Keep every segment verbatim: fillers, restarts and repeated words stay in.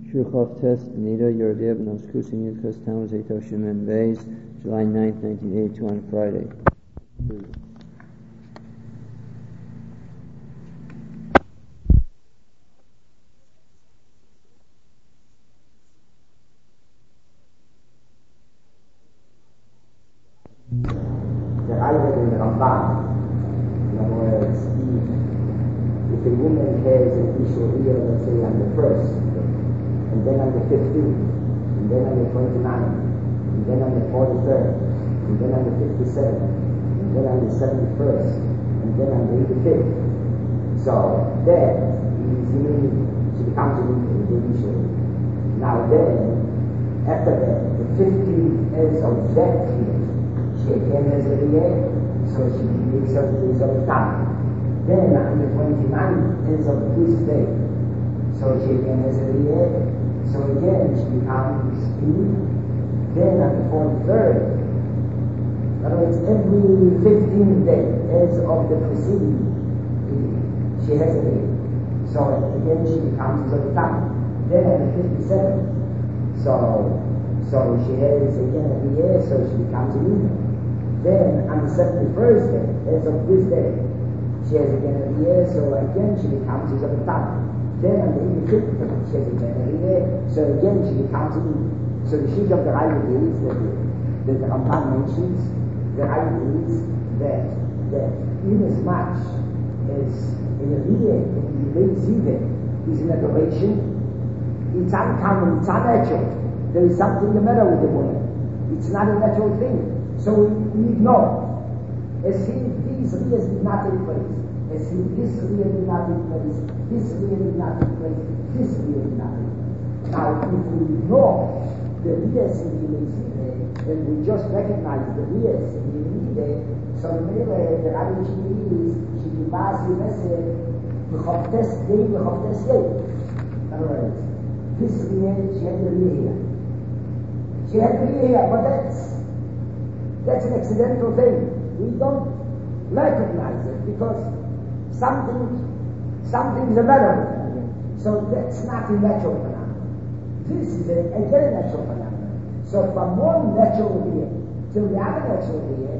Shurchov Test, Nida, Yerodeh, Benos Kusin, Yudkas, Tammuz, Eitar, Shemen, Beis, July ninth, nineteen eighty-two, on Friday. The Ayah in the Ramban, in other words, if a woman has an Ishuriya, let's say on the first, and then on the fifteenth, and then on the twenty-ninth, and then on the forty-third, and then on the fifty-seventh, and then on the seventy-first, and then on the eighty-fifth. So that is meaning she becomes a Ishuriya. Now then, after that, the fifteenth is of that year. She again has a year, so she makes her days of time. Then on the twenty-ninth is of this day, so she again has a year, so again she becomes in. Then on the forty-third, in other words, every fifteenth day as of the preceding year, she has a year. So again she becomes of time. Then on the fifty-seventh, so so she has again a year, so she becomes a year. Then on the seventy-first day, as of this day, she has again a year, so again she becomes a time. Then on the eighty-fifth day, she has again a year, so again she becomes a year. So the sheet of the Raya is that the, that the Ramban mentions, the Raya is that, that in as much as in a year, in the late season, is an adoration, it's uncommon, it's unnatural. There is something the matter with the woman. It's not a natural thing. So we, we ignore it. As if these rears did not take place. As if this rear did not take place. This rear did not take place. This rear did not take place. Now, if we ignore the rears in the Mezideh, and we just recognize the rears in the Mezideh, so maybe the Rabbi Shimi is, she gives the message, V'choftes day, V'choftes day. In other words, this rear, she had the rear here. She had the rear here, but that's That's an accidental thing. We don't recognize it because something, something is the matter with it. So that's not a natural phenomenon. This is a, again a natural phenomenon. So from one natural year till the other natural year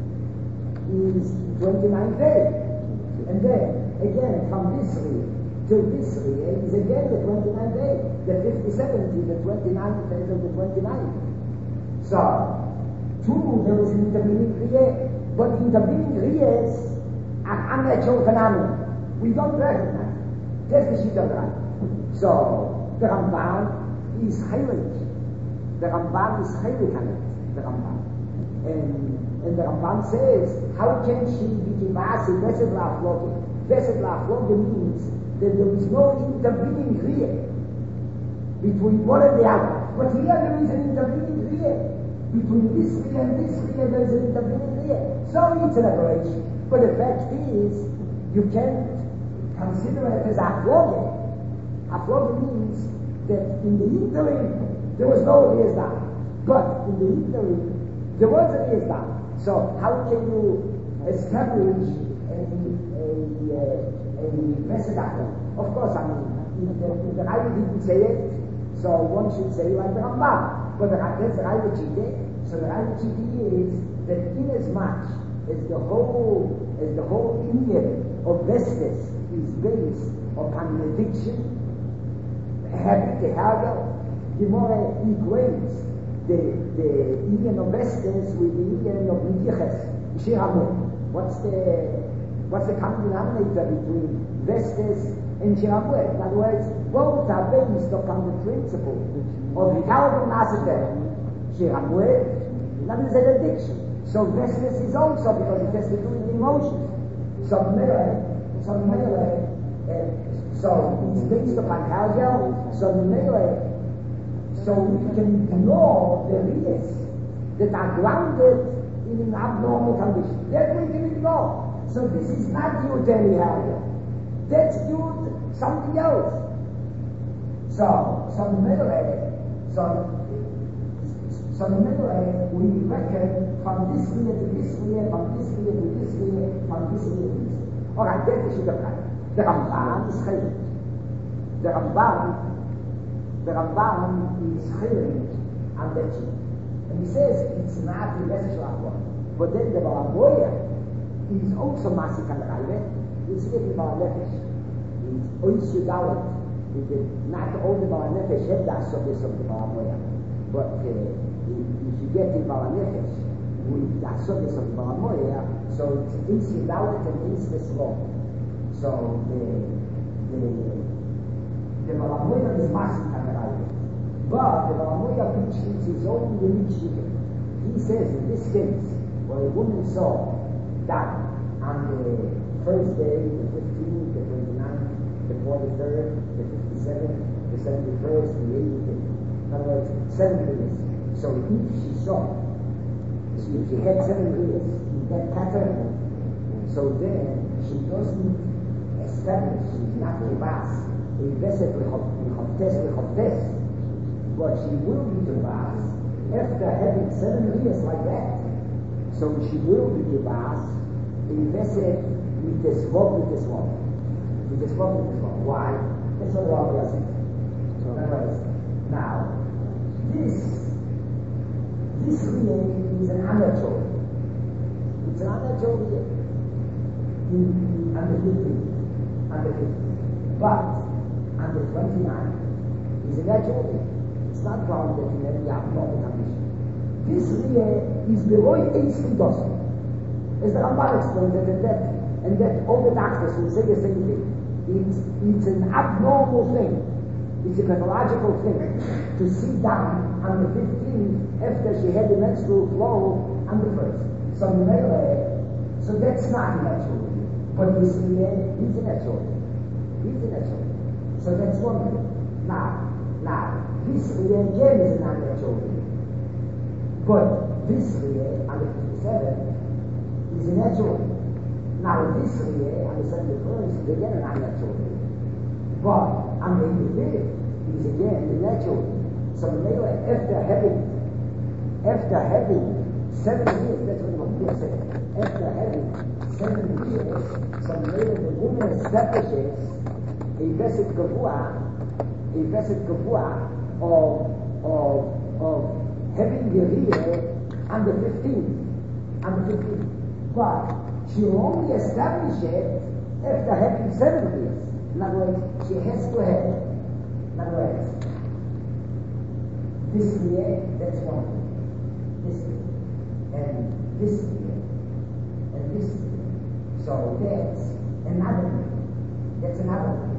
is twenty-nine days. And then, again, from this year till this year is again the twenty-nine days. The fifty-seventh is the twenty-ninth days of the twenty-ninth. So, True, there was an intervening year, but intervening years are unnatural phenomena. We don't recognize it. That's the sheet of the Rambam. So, the Ramban is heilig. The Ramban is heilig on it, the Ramban. And, and the Ramban says, how can she be givasi vesed la'afloge? Vesed la'afloge means that there is no intervening year between one and the other. But here there is an intervening year. Between this rear and this rear, there is an intervening rear. So it's an aberration. But the fact is, you can't consider it as afloge. Afloge means that in the interim, there was no rears down. But in the interim, there was a rears down. So how can you establish a, a, a, a message afloge? Of course, I mean, the, the Raya didn't say it, so one should say like the Rambam. But the that's the Raya Chite. So the Raya Chite is that in as much as the whole as the whole Indian of Vestas is based upon an addiction, habit, the habit, the more equates the the Indian of Vestas with the Indian of Nikiches, Shiramu. What's the what's the common denominator between Vestas and Shiramu? In other words, both are based upon the principle of the carbon master, Shiramuel, that is an addiction. So restless is also because it has to do with emotions. So melee, so melee, uh, so it's based upon Hagel, so melee, so we can ignore the reals that are grounded in an abnormal condition. That we can ignore. So this is not due to any Hagel. That's due to something else. So, so melee, So, so in the way, we reckon from this year to this year, from this year to this year, from this year to this year. Alright, that's the sheet of Raya. The Ramban is chaylik. The Ramban the Ramban is chilling on that sheet. And he says it's not the message of Allah. But then the Balamoya is also Masik on the Raive. You see it in Balanefesh. It's Ois Yudalit. Not all the Balanefesh have that service of the Balamoya. But uh, if you get in Balanefesh with that service of the Balamoya, so it's Ois Yudalit and Ois Veslo. So the the the Balamoya is Masik on the Raive. But the Balamoya preaches his own unique shikah. He says in this case, where a woman saw that on the first day, the fifteenth, the twenty-ninth, the forty-third, the fifty-seventh, the seventy-first, the eightieth, in other words, seven years. So if she saw, if she had seven years in that pattern, so then she doesn't establish, she's not kibas, a vessel l'chavtes l'chavtes, but she will be kibas after having seven years like that. So she will be kibas, invested with the swab, with the swab. With the swab, with the swab. Why? That's what the Rabbi said. Now, this, this really is an amateur. It's an amateur here. In, in, on the fifteenth. On the fifteenth. But, on the twenty-ninth, is a natural here. It's not grounded in any abnormal condition. This really is below eighteen dozen. As the Ramban explains it, and that, and that all the doctors will say the same thing. It's, it's an abnormal thing. It's a pathological thing to sit down on the fifteenth after she had the menstrual flow on the first. So, so that's not natural. But this really is a natural. It's a natural. So that's one thing. Now, now, this really again is not natural. But this year, on the fifty-seventh, is a natural. Now this year, on the seventy-first, is again an unnatural. But on the eighty-fifth, is again the natural. So later, after having, after having seven years, that's what the Bible says. After having seven years, so later the woman establishes a vesed kavua, a vesed kavua of of of having the year on the fifteenth, on the fifteenth. But she only established it after having seven years. In other words, she has to have, in other words, this year, that's one thing. This year, and this year, and this year. So that's another thing. That's another thing.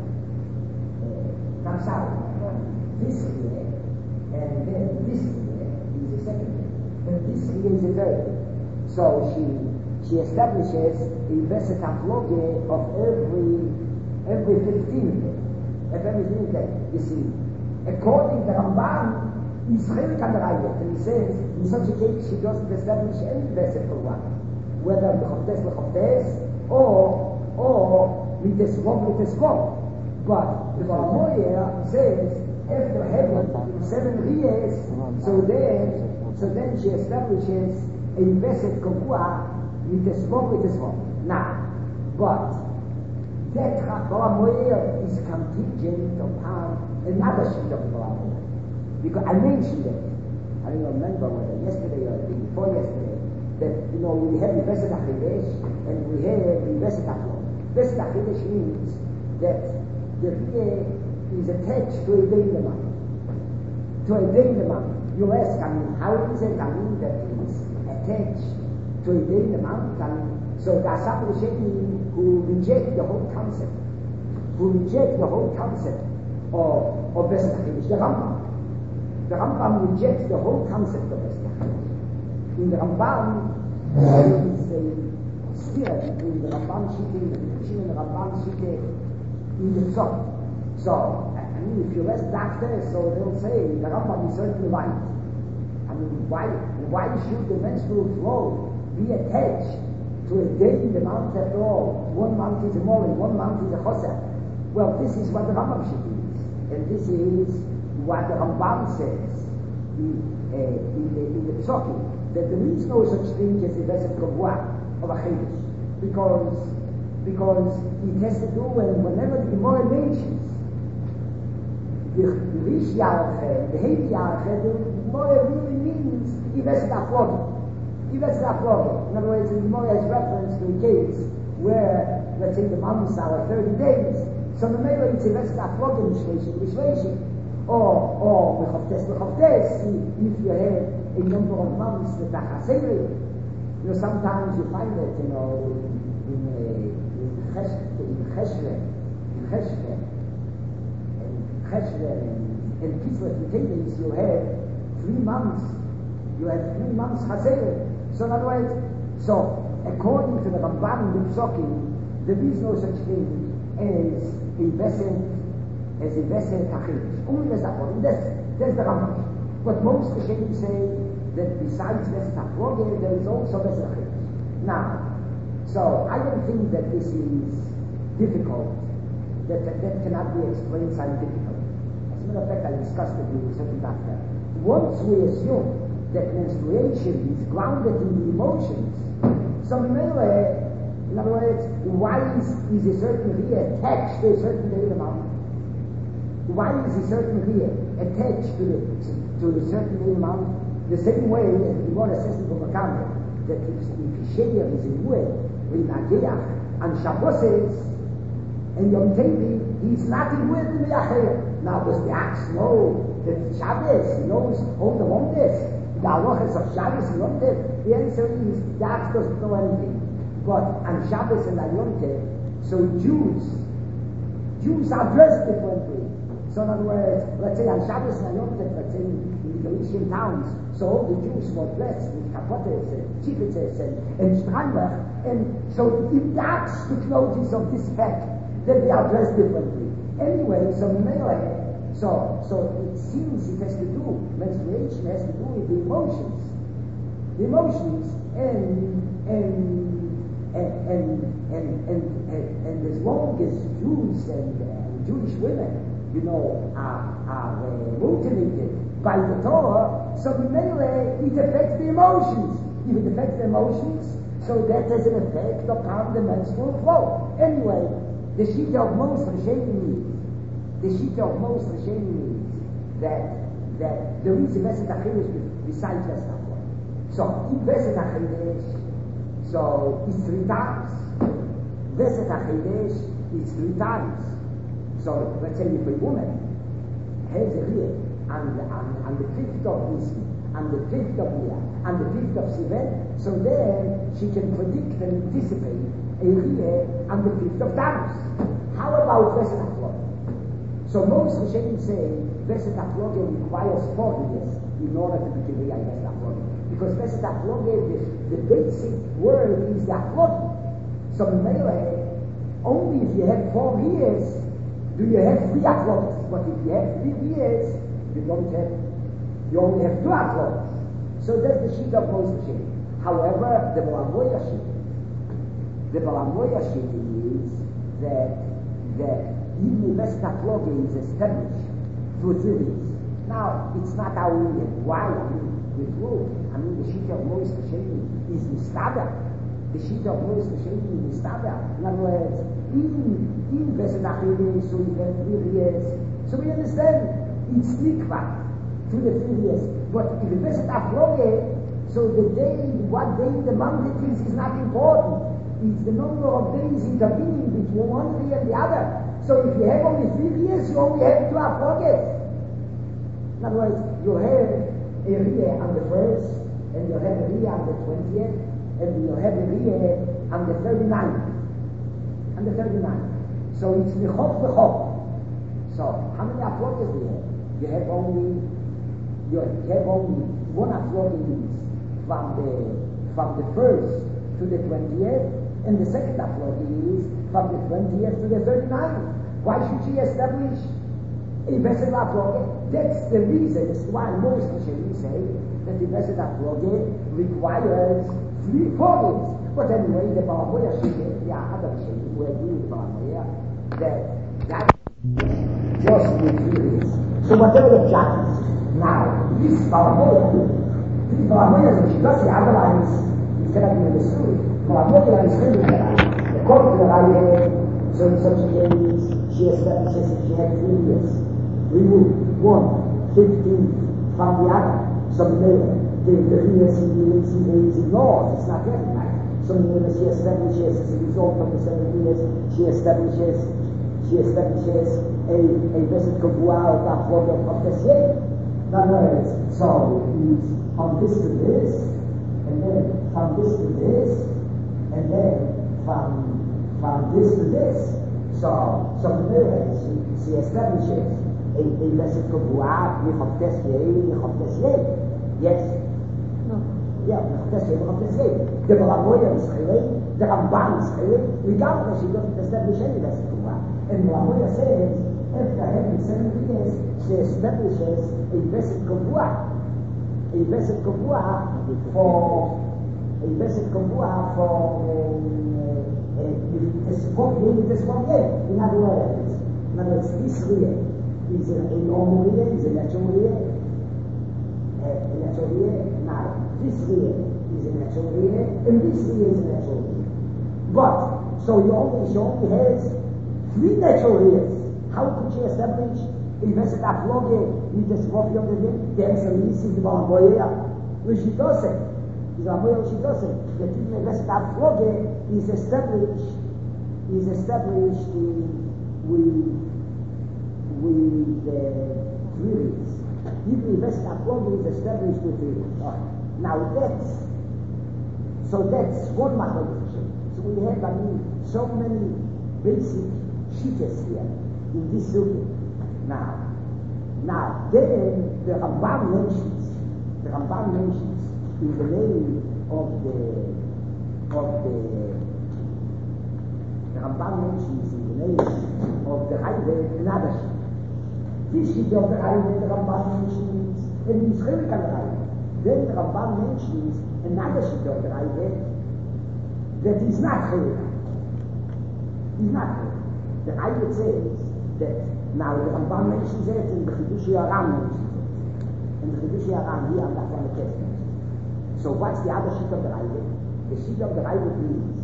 Uh, I'm sorry. This year, and then this year, is the second thing. And this year is the third thing. So she she establishes a vesitaploge of every every fifteen day. Of every fifteen day. You see, according to Ramban, he's really kind of and he says in such a case she doesn't establish any vesit for one. Whether the choftes lechoftes or or with the swab with the swab. But the Balamoya says after having seven years, so then so then she establishes a veset kavua with the swab with the swab. Now, but that Balamoya is contingent upon another sheet of Balamoya. Because I mentioned it, I don't remember whether yesterday or the day before yesterday, that, you know, we have the Veset HaChidesh and we have the Veset HaChlon. Veset HaChidesh means that the Riyeh is attached to a Deileman. To a Deileman. You ask, I mean, how is it, I mean, that it is attached to a Deileman? I mean, so the Asaf L'Sheni who reject the whole concept, who reject the whole concept of, of Veset HaChidesh, the Rambam. The Rambam rejects the whole concept of Veset. In the Rambam, there is a spirit between the Rambam Shite, the Rishon and the Rambam Shite in the Tzot. So, I mean, if you ask doctors, so they'll say the Rambam is certainly right. I mean, why, why should the menstrual flow be attached to a day in the month after all? One month is a Morin, one month is a Choseh. Well, this is what the Rambam Shite is. And this is what the Rambam says in, uh, in the, in the Psokim, that there is no such thing as a Veset Kavua of a Chedesh, because, because it has to do, and whenever the Gemara mentions the Rish Yarche, the Heavy Yarche, the Gemara really means Yves Aflogi. Yves Aflogi. In other words, the Gemara has reference to a case where, let's say, the months are thirty days. So the Mela it's Yves Aflogi, Mishleshi, Mishleshi. Or, or, Mechavtes, Mechavtes, if you have a number of months that are Chaseri. You know, sometimes you find it, you know, in, in, Cheshre, in Cheshre, in Cheshre, and in Kislev and Tevis, you have three months. You have three months Chaseret. So in other words, so according to the Ramban and the Psokim, there is no such thing as a Vesed, as a Vesed Achidish. Only there's that one. That's, that's the Ramban. But most Rishonim say that besides Vesed Afloge, there is also Vesed Achidish. Now, so I don't think that this is difficult, that, that, that cannot be explained scientifically. As a matter of fact, I discussed it with a certain doctor. Once we assume that menstruation is grounded in the emotions, so Mele, in other words, why is, is a certain Riyah attached to a certain Riyah amount? Why is a certain Riyah attached to, the, to a certain Riyah amount? The same way as the Gemara says in the Makam, that if Sheyah is in Rueh, in Ageach, and Shabbos is, and Yom Tevi, he's not in Rueh in the Acher. Now, does the Axe know that Shabbos, he knows all the wonders, the halachas of Shabbos and Yom Tev? The answer is, the Axe doesn't know anything. But on Shabbos and on Yom Tev, so Jews, Jews are dressed differently. So in other words, let's say on Shabbos and on Yom Tev, let's say in the Galician towns, so all the Jews were dressed with kapotes and chikites and, and strandach, and so if that's the notice of this fact, that they are dressed differently. Anyway, so so so it seems it has to do, menstruation has to do with the emotions. The emotions and and and and and and, and, and as long as Jews and uh, Jewish women, you know, are are uh, motivated by the Torah, so the melee it affects the emotions. If it affects the emotions, so that has an effect upon the menstrual flow. Anyway, the Shita of most Rishonim means, the Shita of most Rishonim means that that there is a Vesed Achidish besides Vesed Afloge. So in Vesed Achidish, so it's three times. Vesed Achidish is three times. So let's say if a woman has a rear on the, on, on the fifth of Nisan, on the fifth of Iyar, on the fifth of Sivan, so then she can predict and anticipate a rear on the fifth of Tammuz. How about Vesed Afloge? So most Rishonim say Vesed Afloge requires four years in order to be Kiviyah Vesed Afloge. Because Vesed Afloge, the, the basic word is the Afloge. So Mele, only if you have four years do you have three Afloges. But if you have three years, you don't have, you only have two Afloges. So that's the sheet of most Rishonim. However, the Balamoya sheet, the Balamoya sheet is that that even the Vesed Afloge is established through three years. Now, it's not our Indian. Why? I mean, the truth. I mean, the sheet of most Rishonim is Mistada. The sheet of most Rishonim is Mistada. In other words, in in Vesed Achidish, so you have three years. So we understand it's nikva to the three years. But if the Vesed Afloge, so the day, what day the month it is, is not important. It's the number of days intervening between one year and the other. So if you have only three years, you only have two Afloges. In other words, you have a year on the first, and you have a year on the twentieth, and you have a year on the thirty-ninth. On the thirty-ninth. So it's Michot Bechot. So how many Afloges do you have? You have only you have only one Afloge from the from the first to the twentieth, and the second Afloge is from the twentieth to the thirty-ninth. Why should she establish a Vesed Afloge? That's the reason. That's why most Rishonim say that the Vesed Afloge requires three, four years. But anyway, the Balamoya sheet, the other Rishonim who agree with Balamoya, that that just with three years. So whatever the judges now, this Balamoya, this Balamoya is she does the otherwise it's gonna be understood. Balamoya is really the according to the Raya, so in such a case she establishes if she had three years. remove one fifteenth from the other. So the the Riyas in the is ignored, it's not recognized. So she establishes as a result of the seven years, she establishes she establishes a a visit kavua of that word of the year. In other words, so he's from this to this, and then from this to this, and then from from this to this. So so the she, she establishes a a visit kavua of the year, of the year. Yes. Ja, das ist doch das Leben. Der Balamoya ist heilig, der Ramban is heilig. Regardless, she doesn't establish any lesson to one. And Balamoya says, after having seven years, she establishes a Beset Kavua. A Beset Kavua for a Beset Kavua for this one year, this one year. In other words, in other words, this year is a normal year, is a natural year. A natural year. Now, this year is a natural year, and this year is a natural year. But, so you only, she only has three natural years. How could she establish a Beset Afloge with the Swafi of the day? The answer is the Balamoya, which she does it. The Balamoya, she does it. The even a Beset Afloge is established, is established in, with, with the uh, three years. Even a Beset Afloge is established with three years. Oh. Now that's, so that's one machlokes. So we have, I mean, so many basic shittas here in this subject. Now, now then the Ramban mentions, the Ramban mentions in the name of the, of the, the Ramban mentions in the name of the Raive another shit. This shit of the Raive, the Ramban mentions, and the Israeli Raive. Then the Ramban mentions another shit of the Raive that is not clear. He's not clear. The Raive says that now the Ramban mentions it and the Chidushi Aram mentions it. And the Chidushi Aram here on that one text. So what's the other shit of the Raive? The shit of the Raive is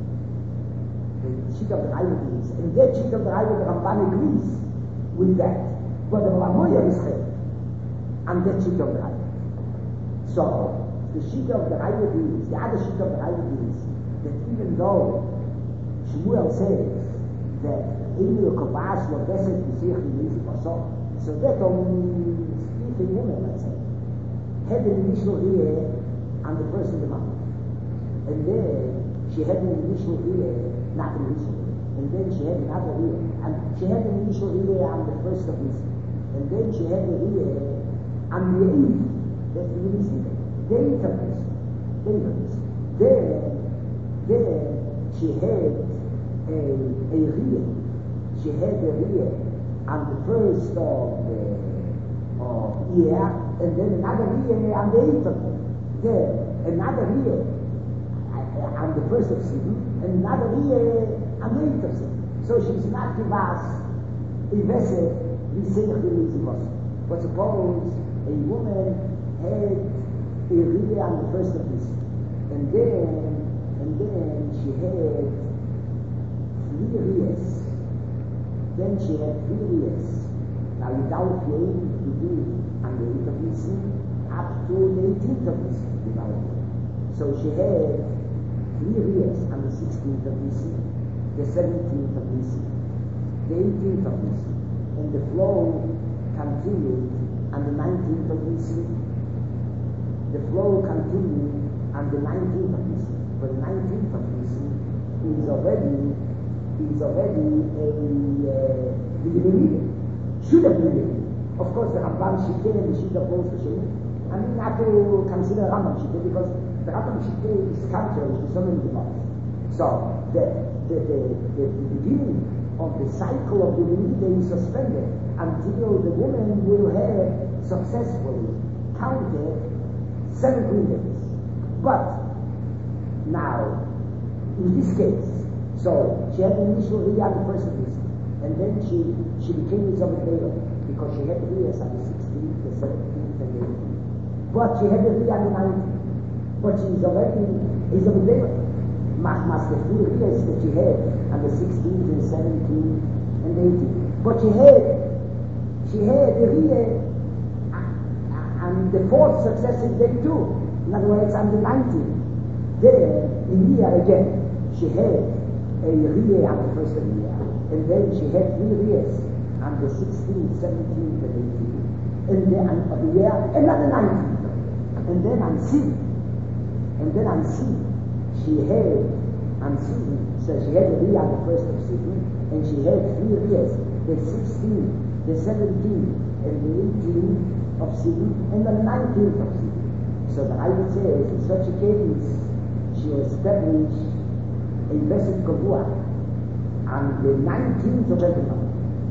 the shit of the Raive is and that shit of the Raive the Ramban agrees with that. But the Ramoya is clear and that shit of the Raive. So, the sheet of the Raive is, the other sheet of the Raive is, that even though Shmuel says that Eilu Kovas lo Beset Yisich Yisich Paso, so that only speaking women, let's say, had an initial ear on the first of the month. And then she had an initial ear, not an initial ear. And then she had another ear. And she had an initial ear on the first of this. And then she had an ear on the eighth. That's the reason. They interpret. They interpret. Then, then she had a a rear. She had a rear on the first of the of year, and then another rear on the eighth of the Then another rear on the first of season, and another rear on the eighth of season. So she's not give us a vessel. We say the reason was. But suppose a woman had a rear on the first of this, and then and then she had three rears. Then she had three rears. Now without paying to do on the eighth of this up to the eighteenth of this without paying. So she had three rears on the sixteenth of this, the seventeenth of this, the eighteenth of this, and the flow continued on the nineteenth of this. The flow continued on the nineteenth of this. But the nineteenth of this is already is already a uh, the Yemenidim. Should have been Yemenidim. Of course, the Rambam Shiteh and the Shiteh both the same. I mean, not to consider Rambam Shiteh because the Rambam Shiteh is contrary to so many demands. So the the, the the the beginning of the cycle of the Yemenidim is suspended until the woman will have successfully counted seven green days. But now, in this case, so she had an initial Riyah on the first of this, and then she she became Yizobet Leila because she had the Riyahs on the sixteenth, the seventeenth, and the eighteenth. But she had the Riyah on the nineteenth. But she is already Yizobet Leila. Machmas the three Riyahs that she had on the sixteenth, and seventeenth, and the eighteenth. But she had she she had the Riyah on the fourth successive day too. In other words, on the nineteenth. There, in year again, she had a Riyah on the first of the year. And then she had three Riyahs on the sixteenth, seventeenth, and eighteenth. And then on the year, another nineteenth. And then on C. And then on C, she had, on C, so she had a Riyah on the first of C. And she had three Riyahs, the sixteenth, the seventeenth, and the eighteenth of C, and the nineteenth of C. So the Ayah says, in such a case, she will establish a Vesed Kavua on the nineteenth of every month.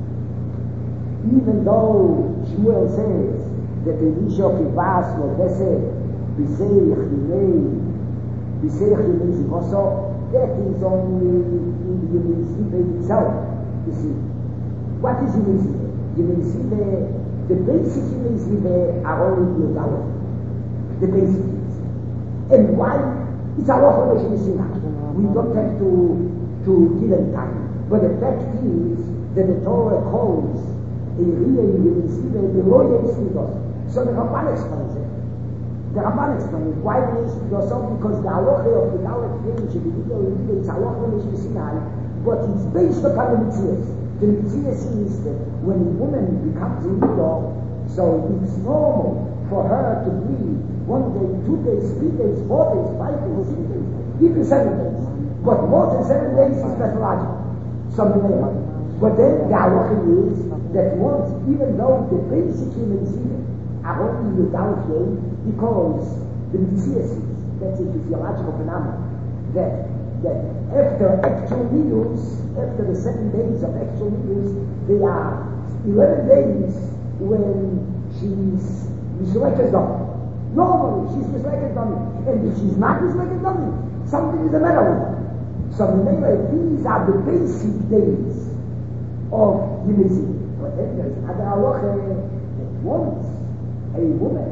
Even though Shmuel says that the Isha Kivas will Vesed, Biseich Yimei, Biseich Yimei Zivoso, that is only in the Yimei Zive itself, you see. What is Yimei Zive? Yimei Zive, the basic Yimei Zive are only the Yudawah. The basic things. And why? It's a lot of we don't have to, to give them time. But the fact is that the Torah calls a Riyah Yimei below Yimei. So the Ramban explains it. The Ramban explains why it is so, because the halacha of the Dalet Yim should be Riyah, it's a lot of Sinai, but it's based upon the Mitzvahs. The Mitzvah is that when a woman becomes a widow, so it's normal for her to breathe one day, two days, three days, four days, five days, six days, even seven days. But more than seven days is pathological. Some may have. But then the halacha is that once, even though the basic human semen are only without you, because the mitzvah is, that's a physiological phenomenon, that that after actual meals, after the seven days of actual meals, they are eleven days when she's mislekes dummy. Normally, she's mislekes dummy. And if she's not mislekes dummy, something is the matter with her. So remember, these are the basic days of Yimei. But then there's other halacha that once a woman,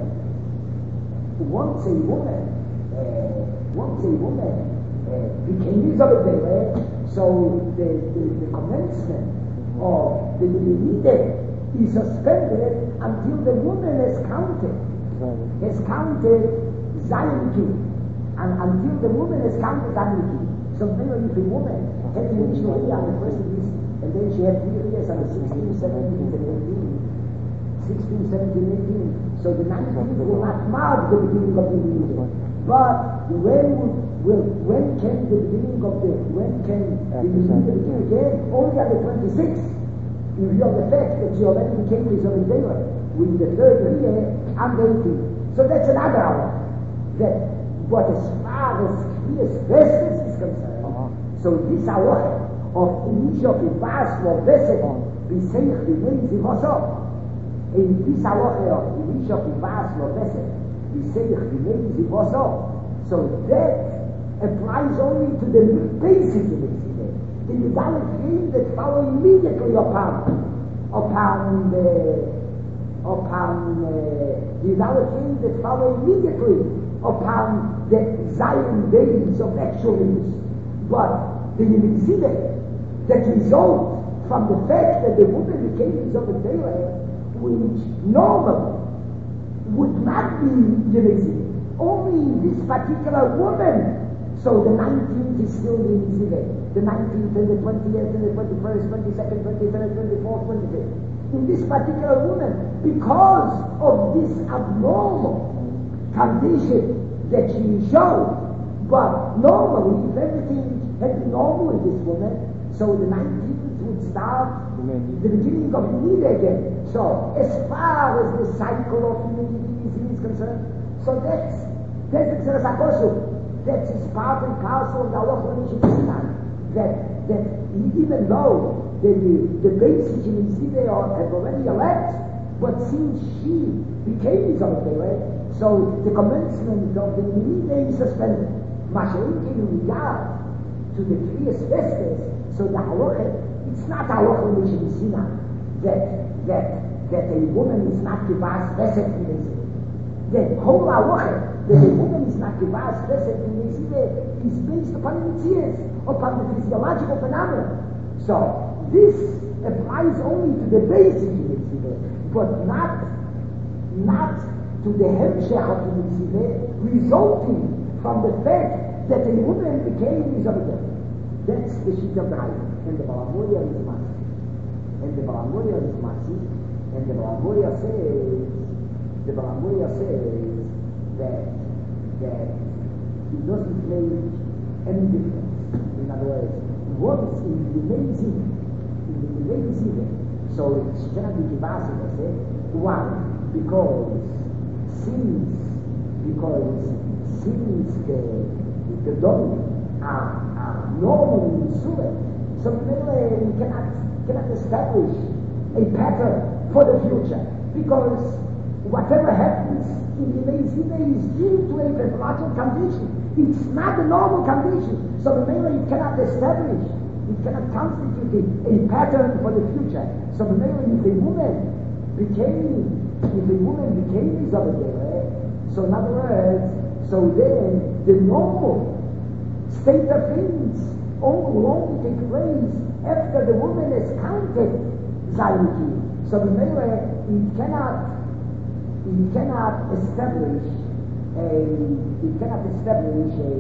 once a woman, uh, once a woman uh, became Yisrael, so the, the, the commencement of the Yimei is suspended until the woman has counted, has counted Zayin, and until the woman has counted Zayin. So maybe if a woman had an initial year on the first of this, and then she had three years on the sixteenth, seventeenth, and eighteenth, sixteenth, seventeenth, eighteenth, so the nineteenth will not mark the beginning of the year. But when will, when can the beginning of the, when can the beginning again? Only on the twenty-sixth. In view of the fact that she already became Yisrael Daylight with the third year and the eighteenth. So that's another hour. That, but as far as Kriyas Vesed is concerned, uh-huh. So this hour of Elisha Kivas or Vesed, Biseich Yimei Zivoso, in this hour of Elisha Kivas or Vesed, Biseich Yimei Zivoso, so that applies only to the basic Yimei. The Yudalit Yim that follow immediately upon upon the upon uh, the Yudalit Yim that follow immediately upon the Zion days of actual use. But the Yimei that result from the fact that the woman became of a daylight, which normally would not be Yimei, only this particular woman. So the nineteenth is still the Yimei. The nineteenth and the twentieth and the twenty-first, twenty-second, twenty-third, twenty-fourth, twenty-fifth. In this particular woman, because of this abnormal condition that she showed, but normally, if everything had been normal in this woman, so the nineteenth would start the beginning of the year again. So, as far as the cycle of humanity is concerned, so that's that's the that is part and parcel of the halacha that that even though the the basic Yimei have already elapsed, but since she became Yisrael, so the commencement of the Yimei is suspended. Mashiach in regard to the Kriyas Vesed, so the halacha, it's not halacha which is Sinai that that that a woman is not Kivas Vesed in the The whole halacha that a woman is not Kivas Vesed in the is based upon the mitzvahs, upon the physiological phenomenon. So this applies only to the basic mitzvah, but not, not to the hemshech of the mitzvah, resulting from the fact that a woman became Mizabah. That's the sheet of the Rambam. And the Balamoria is Masi. And the Balamoria is Masi. And the Balamoria says, the Balamoria says that, that he doesn't make any difference. In other words, once in the lazy, in the lazy, so it's cannot be Kibasi, I say, why? Because since, because since the, the dog are, are normally in Surah, so we cannot, cannot establish a pattern for the future, because whatever happens in the lazy is due to a pathological condition. It's not a normal condition, so the it cannot establish, it cannot constitute a pattern for the future. So the if a woman became, if a woman became Mizabah, so in other words, so then the normal state of things only will only take place after the woman has counted Zayuki. So the it cannot, it cannot establish a, it cannot establish a,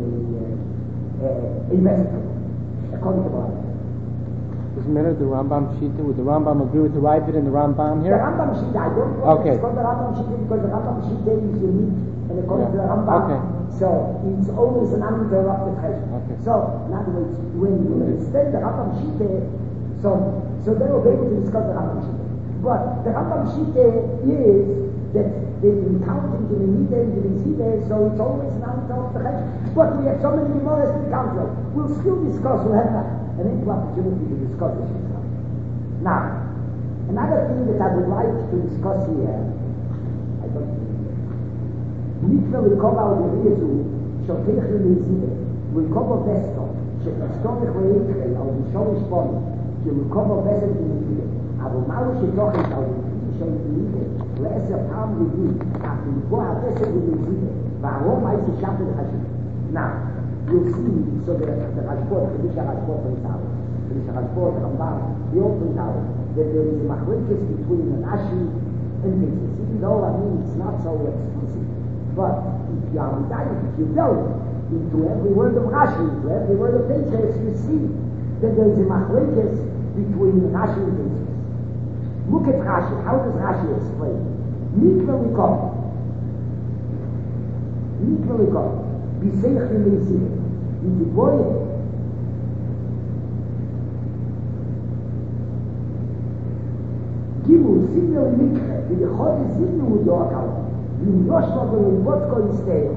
a, a, a vesicle, according to the Bible. Doesn't matter the Rambam Shita. Would the Rambam agree with the Ravid and the Rambam here? The Rambam Shita, I don't know. Okay. It's called the Rambam Shita because the Rambam Shita is unique, and according Yeah. to the Rambam, Okay. so it's always an uninterrupted treasure. Okay. So, in other words, when you understand the Rambam Shita, so so they will be able to discuss the Rambam Shita. But the Rambam Shita is that they count into the Nida and the Nida, so it's always an uninterrupted treasure. But we have so many Gemara to calculate. We'll still discuss. We'll have an ample opportunity to discuss this. Now, another thing that I would like to discuss here, I don't Mikveh Rikova Urizu, Shotech Lemizide, Rikova Vesto, Shekastomich Reikre, Al Yishorish Boni, Rikova Vesto Lemizide, aber Malu Shetochit Al Yishorish Lemizide, Leser Pam Rivi, Ach Rikova Vesto Lemizide, Warum heißt die Schafe der Hashim? Now, you'll see, so the Hashbot, the Misha Hashbot brings out, the Misha Hashbot, the Rambam, the open out, that there is a machlokes between an Ashi and Tzitzis. Even though, I mean, it's not so explicit. But if you are medayik, if you delve into every word of Rashi, into every word of Tzitzis, you see that there is a machlokes between an Ashi and Tzitzis. Look at Rashi. How does Rashi explain? Mikveh Rikov. Mikveh Rikov. Biseich Lemizide. In the boy, Gimel Simel Mikre, wie die Chode Simel und Yorkal, wie in Joshua und Wodko Isteo,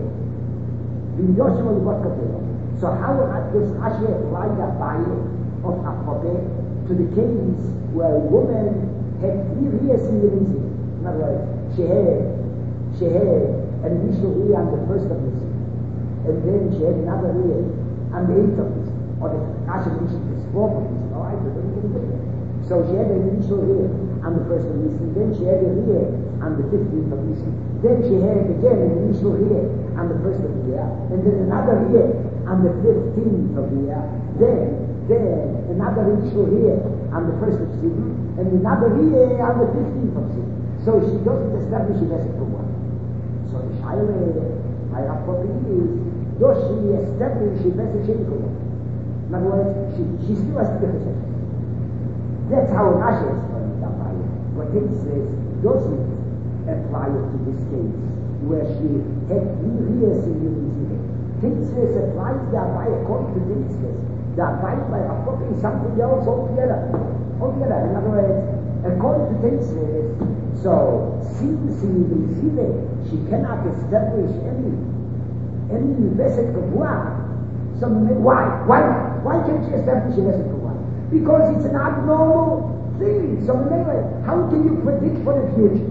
wie in Joshua und Wodko Isteo. So how does Rashi apply that bias of Apope to the cases where a woman had three years in the Nisi? In other words, she had, she had an initial year on the first of Nisi, and then she had another year on the eighth of Nisi, or the Rashi mentioned this fourth of Nisi, all right, but then you can So she had an initial year on the first of Nisan, then she had a year on the fifteenth of Nisan, then she had again an initial year on the first of the year, and then another year on the fifteenth of the year, then, then another initial year on the first of season, and another year on the fifteenth of season. So she doesn't establish a message for one. So the Shaila, my Rapopin is, does she establish a message for one? In other words, she, she still has to get a message. That's how Rashi explains that by it. But it says doesn't apply it to this case, where she had three years in the Nizide. Tintzes applies that by according to Tintzes. That by by applying something else altogether. Altogether. In other words, according to Tintzes, so since in the Nizide she cannot establish any any Vesek Kavua, so why? Why not? Why can't she establish a Vesek Kavua? Because it's an abnormal thing. So anyway, how can you predict for the future?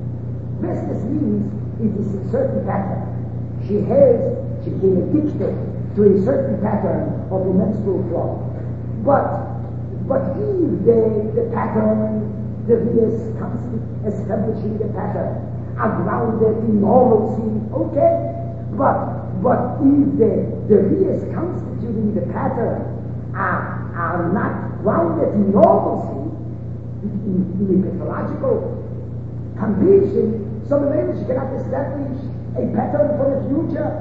Vestas means it is a certain pattern. She has, she became addicted to a certain pattern of a menstrual flow. But, but if the, the pattern, the is constant establishing the pattern, are grounded in normalcy, okay. But, but if the, the is constituting the pattern, are are not grounded in normalcy, in, in a pathological condition, so maybe she cannot establish a pattern for the future.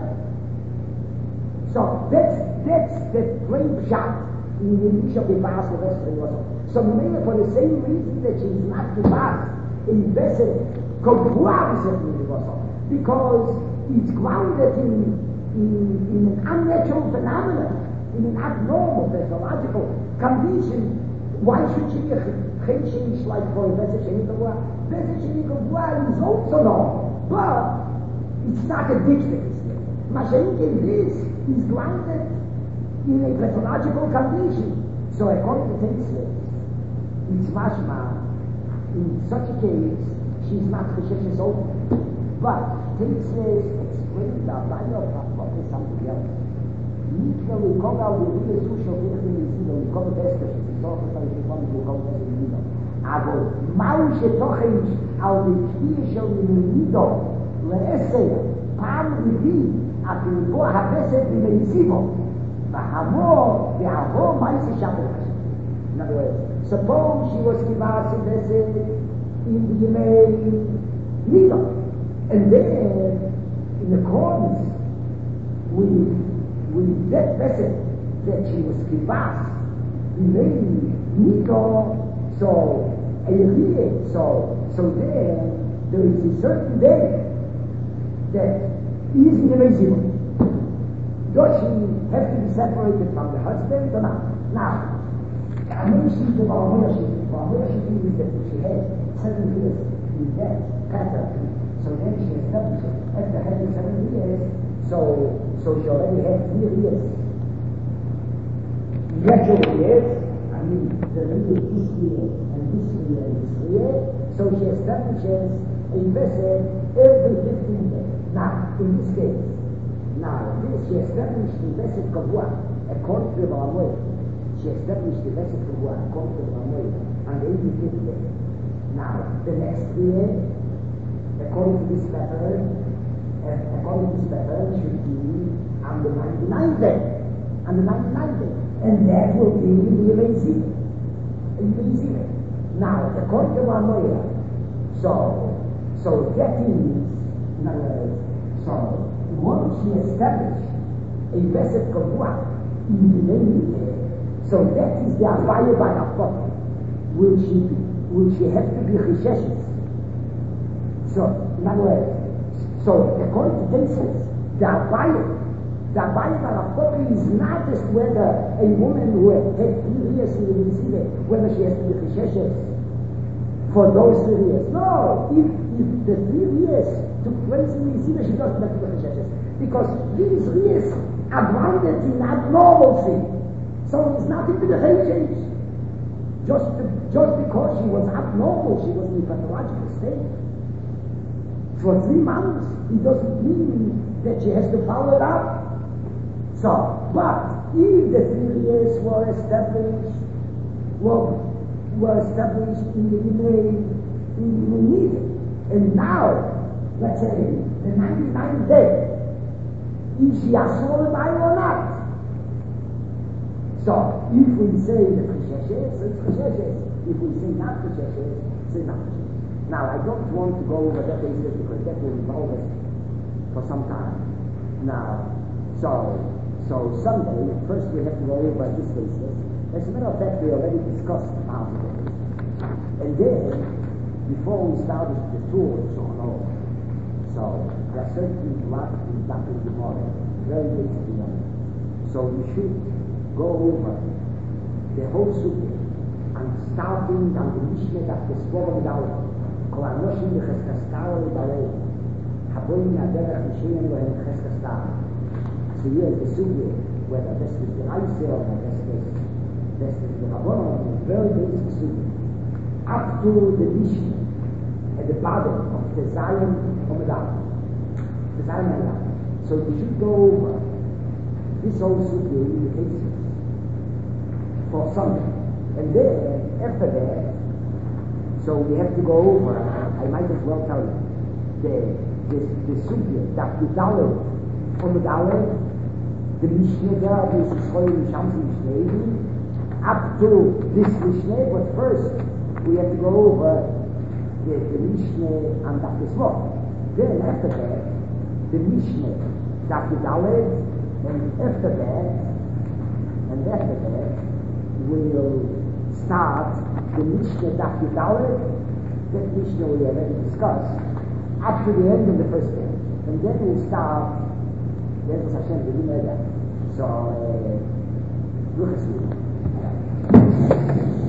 So that's that's the plain shot in the issue of the past of also. So maybe for the same reason that she is not the past, in better because it's grounded in, in, in an unnatural phenomenon, in an abnormal pathological condition. Why should she be changed like for a better shenikavua? Better shenikavua is also normal, but it's not addictive. Mashenkin, this is grounded in a pathological condition. So according to Tetzler, it's mashma, in such a case, she's not cheshes open. But Tetzler explains the value of what is something else. Nicht nur wir kommen auf die Dinge zu, schon wirklich in die wir kommen besser, sie sorgen, dass wir kommen, wir kommen besser in die Nieder. Aber manche doch nicht auf die Knie schon in die Nieder, leesse, פעם רביעי, אפילו פה הבסת במייסיבו, והמור, והמור מייסי שבת. In other words, suppose she was kivas in Besset in the Yemei Nido, and then, in accordance with, with that Besset that she was kivas in the Nido, so, a year, so, so there, there is a certain day that is in the Yemei. Does she have to be separated from the husband or not? Now, I mean, she's the Bahamura, she's the Bahamura, she thinks that she has seven years in that pattern. So then she established it. After having seven years, so so she already had three years. Natural years, I mean, the year this year and this year and this year, so she establishes a vessel every fifteen days. Now, in this case, now, this she established the vessel Kavua, according to the Bahamura. She established the vessel Kavua, according to the Bahamura, on the eighty-fifth day. Now, the next year, according to this pattern, uh, according to this pattern, should be on the ninety-ninth day. On the ninety-ninth day. And that will be the Yemei Zivah. Now, according to Bahamura, so, so that is, in other words, so, once she established a vessel Kavua in the name, so that is the Avaya by Apot, will she be, will she have to be Chesheshes. So, in other words, so according to Tetzler, the Avaya, the Avaya by Apot is not just whether a woman who had three years in the Yemei, whether she has to be Chesheshes for those three years. No, if, if the three years took place in the Yemei, she doesn't have to be Chesheshes. Because these years are grounded in abnormalcy. So it's nothing to the change. Just, to, just because she was abnormal, she was in a pathological state. For three months, it doesn't mean that she has to follow it up. So, but if the three years were established, were, were established in the Yemei, in the Yemei, and now, let's say, the ninety-ninth day, is she asur by or not? So, if we say the Chesheshes, it's Chesheshes. If we say not Chesheshes, say not Chesheshes. Now, I don't want to go over that basis because that will involve us for some time. Now, so, so Sunday, first we have to go over this basis. As a matter of fact, we already discussed about it. And then, before we started the tour, so on, so there are certain blood in Doctor Gemara, very basic one. So we should go over the whole subject and starting on the Mishnah that the Sforim Dalet, Kol Anoshim B'Cheskastar L'Balei, Haboim Yaderech Mishinim Lohem Cheskastar. So here is the subject, whether this is the Reise or this is this is the Rabbanon, is very basic subject. Up to the Mishnah at the bottom of the Zion Omedal. The Zion Omedal. So we should go over this whole subject in the cases for Sunday. And then, after that, so we have to go over, I might as well tell you, the, the, the subject, that the Dalet, on the Dalet, the Mishnah, this is Choy Mishamsi Mishnah, up to this Mishnah, but first we have to go over the, the Mishnah and Daf Yisrael. Then after that, the Mishnah, Daf Yudaled, and after that, and after that, we'll start the Mishnah Daf Yudaled, that Mishnah we already discussed, up to the end of the first day. And then we'll start, then was Hashem, the Limeda. So, uh, look at you.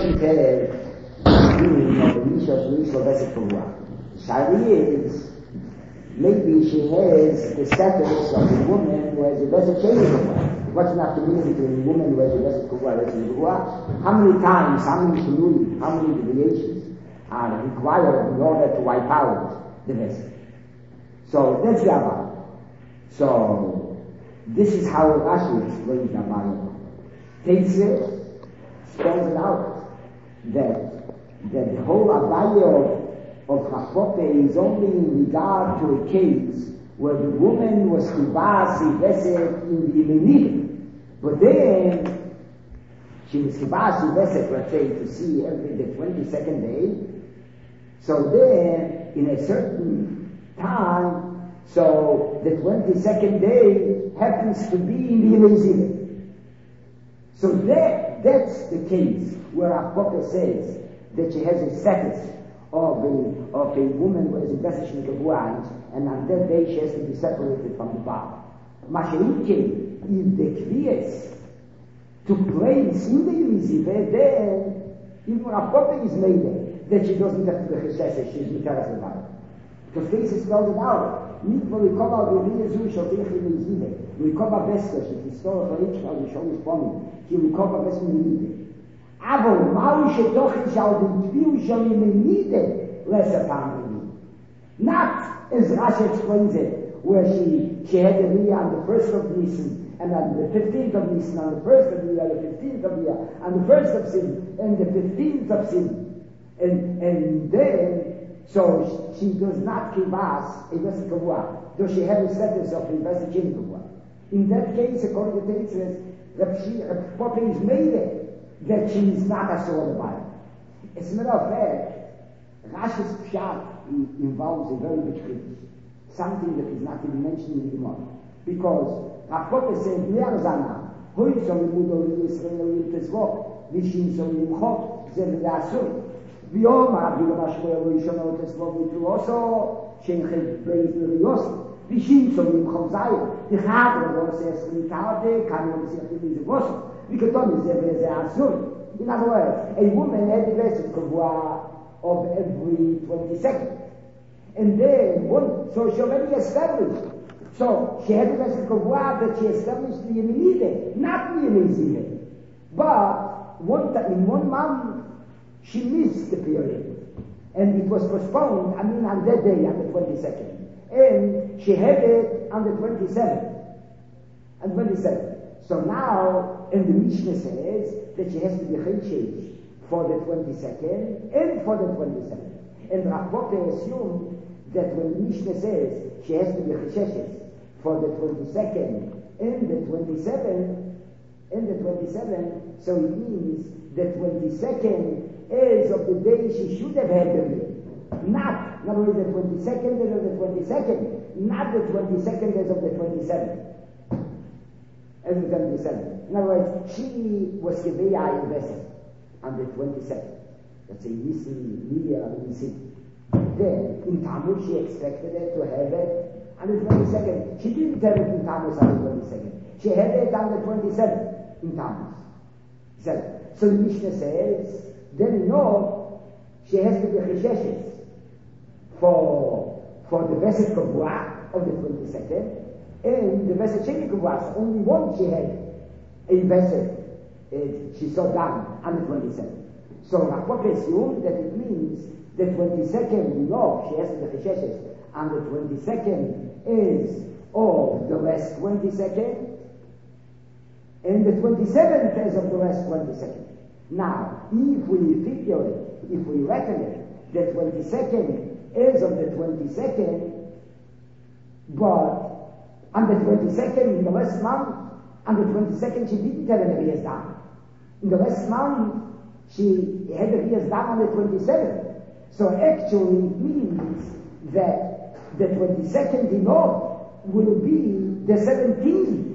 doesn't have the meaning of the Misha Shlish Leveset Kavua. Shari is, maybe she has the status of a woman who has a Leveset Sheni Kavua. What's not the meaning between a woman who has a Leveset Kavua and a Leveset Kavua? How many times, how many Shinui, how many deviations are required in order to wipe out the Leveset? So that's the Abba. So this is how Rashi explains the Abba. Takes it, spells it out, that, that the whole Abba of Chafote is only in regard to a case where the woman was kibas invested in the Yemenid. But then, she was kibas invested, let's say, to see every the twenty-second day. So then, in a certain time, so the twenty-second day happens to be in the Yemenid. So that, that's the case where our Prophet says that she has a status of a, of a woman who has a message of wine, and on that day she has to be separated from the body. Mashiach, if the Kviyas to place in the Yemizive, then even when a Prophet is made that she doesn't have to be chesed, she's mitaras about it. Because this is spelled it out. Nicht wo wir kommen auf die Jesu, schon dich in die Yemizive. Wir kommen auf Bester, she is still a rich, how we show this point. She will come auf Bester Yemizive. Aber mal שתוך ישאל דתביעו של ימנידה lesser family. Not as Rashi explains it, where she, she had the Leah on the first of Nisan, and on the fifteenth of Nisan, on the first of Leah, the fifteenth of Leah, on the first of Sin, and the fifteenth of Sin. And, and then, so she does not kivas a Vesed Kavua, though she had the status of a Vesed Sheni Kavua. In that case, according to Teitzes, Rav Papa is made it, that she is not a soul of the Bible. As a matter of fact, Rashi's Pshat involves a very big thing, something that is not even mentioned in the Gemara. Because Rav Papa said, Le'arzana, Hoi Solim Udol Yisrael Yitezvok, Vishim Solim Chot, Zem Yasur. V'yom Ha'avil Mashmoel Yishon Yitezvok V'tuloso, Shen Chet Beis L'Yos, Vishim Solim Chot Zayir, V'chad Rodos Esrim Tade, Kanon Sirchim Yizvoso. In other words, a woman had the Vesed Kavua of every twenty-second. And then, one, so she already established. So, she had the Vesed Kavua that she established the Yemenide, not the Yemenide. But, one time, in one month, she missed the period. And it was postponed, I mean, on that day, on the twenty-second. And she had it on the twenty-seventh. On twenty-seventh. So now, and the Mishnah says that she has to be chayshej for the twenty-second and for the twenty-seventh. And Rav Papa assumed that when the Mishnah says she has to be chayshej for the twenty-second and the twenty-seventh, and the twenty-seventh, so it means the twenty-second is of the day she should have had the meal. Not, not only the twenty-second is of the twenty-second, not the twenty-second is of the twenty-seventh. As the twenty-seventh. In other words, she was Gebeya invested on the twenty-second. Let's say Nisan, Media, Nisan. Then, in Tammuz, she expected it to have it on the twenty-second. She didn't have it in Tammuz on the twenty-second. She had it on the twenty-seventh in Tammuz. So, so the Mishnah says, then you know, she has to be chesheshes for, for the Vesed Kavua of the twenty-second. And the Vesed Sheni Kavua, only one she had a Vesed, uh, she saw down on the twenty-seventh. So Rav Papa assumed that it means the twenty-second, we know, she has the Chesheshes, and the twenty-second is of the last twenty-second, and the twenty-seventh is of the last twenty-second. Now, if we figure it, if we reckon it, the twenty-second is of the twenty-second, but on the twenty-second, in the last month, on the twenty-second, she didn't have an Riyaz Dam. In the last month, she had a Riyaz Dam on the twenty-seventh. So actually, it means that the twenty-second in all will be the seventeenth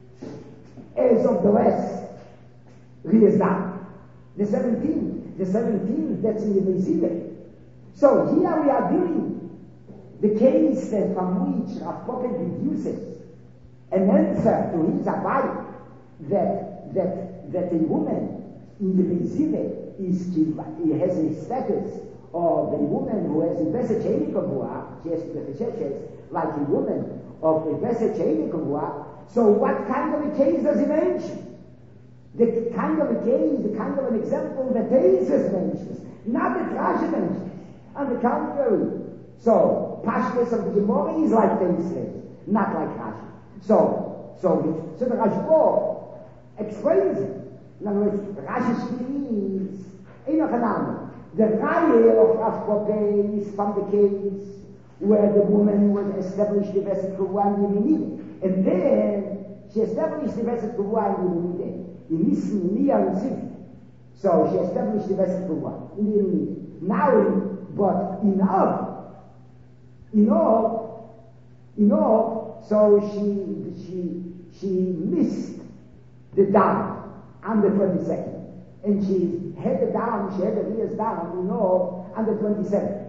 as of the last Riyaz Dam. The seventeenth. The seventeenth, that's in the Mezileh. So here we are dealing the case that from which Rav Papa deduces an answer to his Abai that, that, that a woman in the Mezileh is, he has a status of a woman who has a Besed Sheini Kavua, she has the Cheshes, like a woman of a Besed Sheini Kavua. So what kind of a case does he mention? The kind of a case, the kind of an example that Jesus mentions, not that Rashi mentions. On the contrary. So, Pashtus of the Gemara is like Jesus, not like Rashi. So, so, so the Rashi explains it. In other words, Rashi is Enoch the Raya of Rav Kope is from the case where the woman would establish the Vesed Kavua in Yemenide. And then she established the Vesed Kavua in Yemenide. In Nissen, Nia, and Siv. So she established the Vesed Kavua in Yemenide. Now, but in Av, in Av, in Av, so she, she, she missed the down on the twenty-second. And she had the down, she had the ears down, in Av, on the twenty-seventh.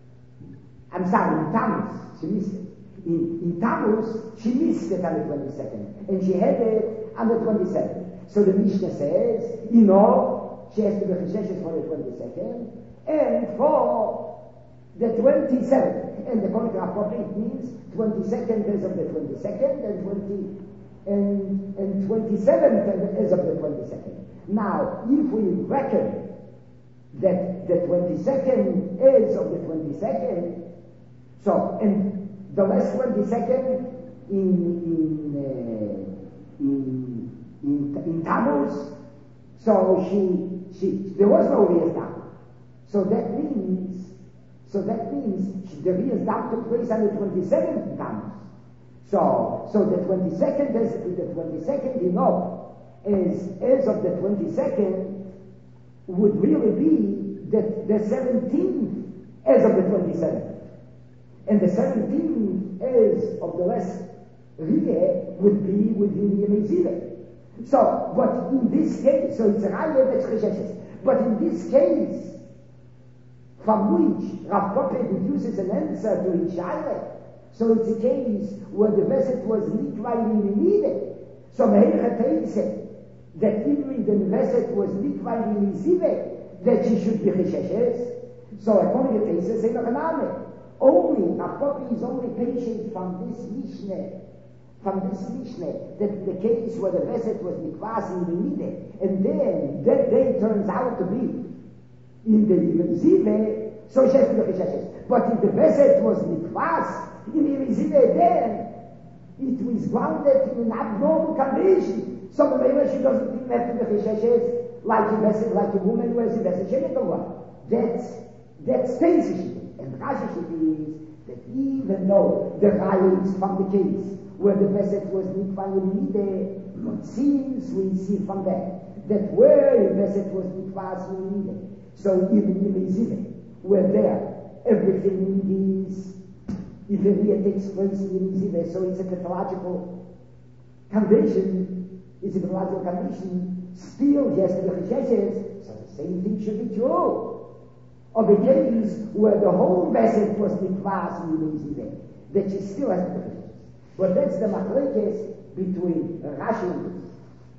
I'm sorry, in Tammuz, she missed it. In, in Tammuz, she missed it on the twenty-second. And she had it on the twenty-seventh. So the Mishnah says, you know, she has to be cheshes for the twenty-second, and for the twenty-seventh. And the Konik Rav means twenty-second as of the twenty-second, and twenty and, and twenty-seventh as of the twenty-second. Now, if we reckon that the twenty-second is of the twenty-second, so, and the last twenty-second in, in, uh, in, in, in Tammuz, so she, she, there was no Riyaz Dam. So that means, so that means she, the Riyaz Dam took place on the twenty-second in Tammuz. So, so the twenty-second is, the twenty-second, you know, is, as of the twenty-second, would really be the, the seventeenth as of the twenty-seventh. And the seventeenth as of the last Riyah would be within the Yemezirah. So, but in this case, so it's a Raya that's Cheshes. But in this case, from which Rav Kope deduces an answer to his Shaila, so it's a case where the Vesed was Nitvayim Yemide. So Meher said that even the Vesed was Nitvayim Yemide, that she should be Cheshes. So according to Tesis, say Nochaname. Only, Rav Kope is only patient from this Mishnah, from this Mishnah, that the case where the Vesed was Nikvas in the Yemide, and then that day turns out to be in the Yemezirah, so she has to be Cheshes. But if the Vesed was Nikvas in the Yemezirah, then it was grounded in an abnormal condition. So maybe she doesn't even have to be Cheshes like a Vesed, like a woman who has a Vesed Shenikova. That's, that's Tesis. And Rashi is that even though the Raya is from the case where the Vesed was Nitvayim Yemide, but since we see from that, that where the Vesed was Nitvas Yemide, so even Yemezirah, where there, everything is, if the Riyah takes place in Yemezirah, so it's a pathological condition, it's a pathological condition, still just the Cheshes, so the same thing should be true of a case where the whole Vesed was Nikvas in Yemezirah, that she still has the Cheshes. But that's the machlekes between Rashi and this.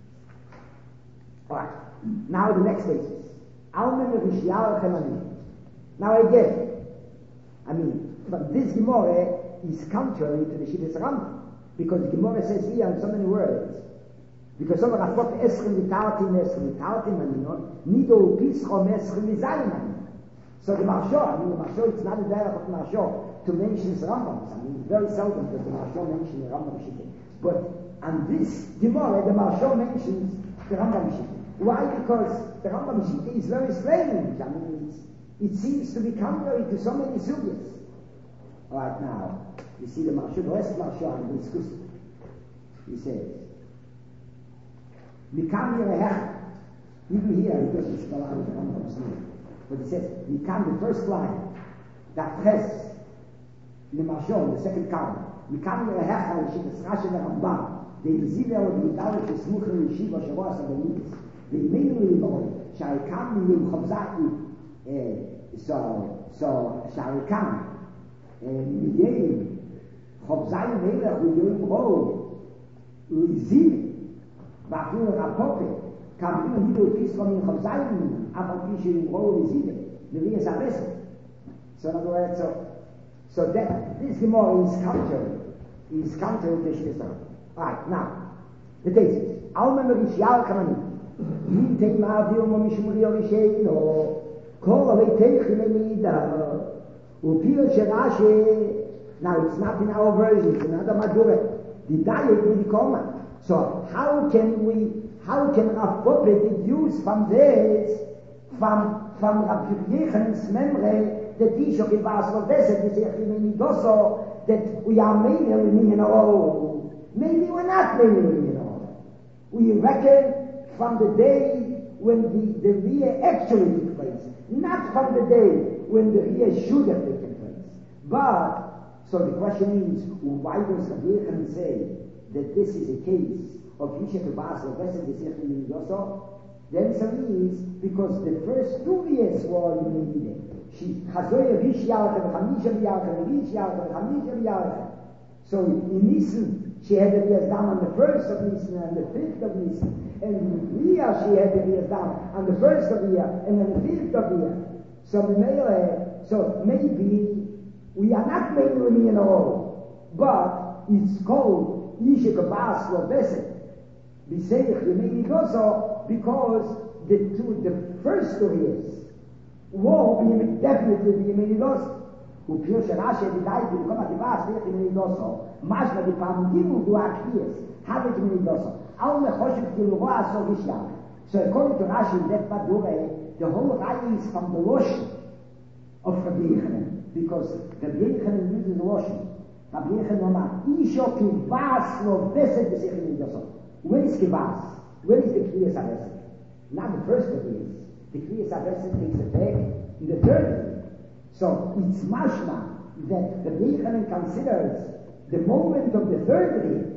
Alright, now the next basis. Almen Rishyael Chemanim. Now again, I mean, but this Gemara is contrary to the Shittas Rambam, because the Gemara says here in so many words, because some Rav Kope eschem mitartim eschem mitartim aninon, nido pischo meschem mizayin. So the Marsho, I mean the Marsho, it's not a direct of the Marsho to mention the Rambam. I mean, very seldom does the Marsho mention the Rambam Shittas. But on this Gemara, the Marsho mentions the Rambam Shittas. Why? Because the Rambam Shittas is very strange. I mean, it's, it seems to be contrary to so many sugyas. Alright, now, you see the Marsho, the rest Marsho, I'm discussing. He says, Mikam Yerehech, even here, he doesn't spell out the Rambam's name. But he says, Mikam, the first line, that press, in the Marsho, the second column, Mikam Yerehech, al Shittas Rashi Rambam, the Yezivah or the Yidalach, the Smucher, the Yeshiva, Shavuos, the Yidis, the Menu Lord, Sharikam, the Chavzai, so, so, Sharikam, Miyim, Chavzai, Melech, Uyim, Ro, Uizim, Vachil, Rav Kope, Kam immer wieder Fies von ihm auf Seiten, aber wie in Rolle Siebe, wie es am besten. So, in other words, so, so that this Gemara is counter, is counter to this. Alright, now, the basis. Alma Merishal Kamani. Yin Teima Dio Mishmuri Orisheno. Kol Alei Teich Lemida. Upir Sherashe. Now, it's not in our version, it's another Madure. The diet will come. So, how can we, how can Rav Poppe deduce from this, from, from Rav Yechan's memory, that Isha Kivas Loveset is Echimeni Doso, that we are maybe in a row. Maybe we're not maybe in a row. We reckon from the day when the, the Riyah actually took place, not from the day when the Riyah should have taken place. But, so the question is, why does Rav Yechan say that this is a case of Isha Kivas Loveset is Echimeni Doso? The answer is because the first two years were in she Chazoya Vish Yalcha, Chamisha Yalcha, Vish Yalcha, Chamisha Yalcha. So in Nisan, she had the Riyas down on the first of Nisan and the fifth of Nisan. And in Riyah, she had the Riyas down on the first of Riyah and then the fifth of Riyah. So Mele, so maybe we are not making in a row, but it's called Isha Kabas Loveset. B'seich Yemei Nidoso, because the two, the first two years will be definitely be Yemei Nidoso. Upir Sherashe Vidai Bil Kol HaKivas V'ech Yemei Nidoso. Mashma Di Pam Gimu Du Akiyas Havet Yemei Nidoso. Al Mechoshev Kilu Roa So Vishyam. So according to Rashi, that Badure, the whole Rai is from the Loshen of Rabbi Yechanan, because Rabbi Yechanan uses the Loshen. Rabbi Yechanan Omar Isho Kivas Lo Veset B'seich Yemei Nidoso. Where is Kivas? Where is the Kriyas HaVesed? Not the first of these. The Kriyas HaVesed takes effect in the third year. So it's mashma that the Yechanan considers the moment of the third year,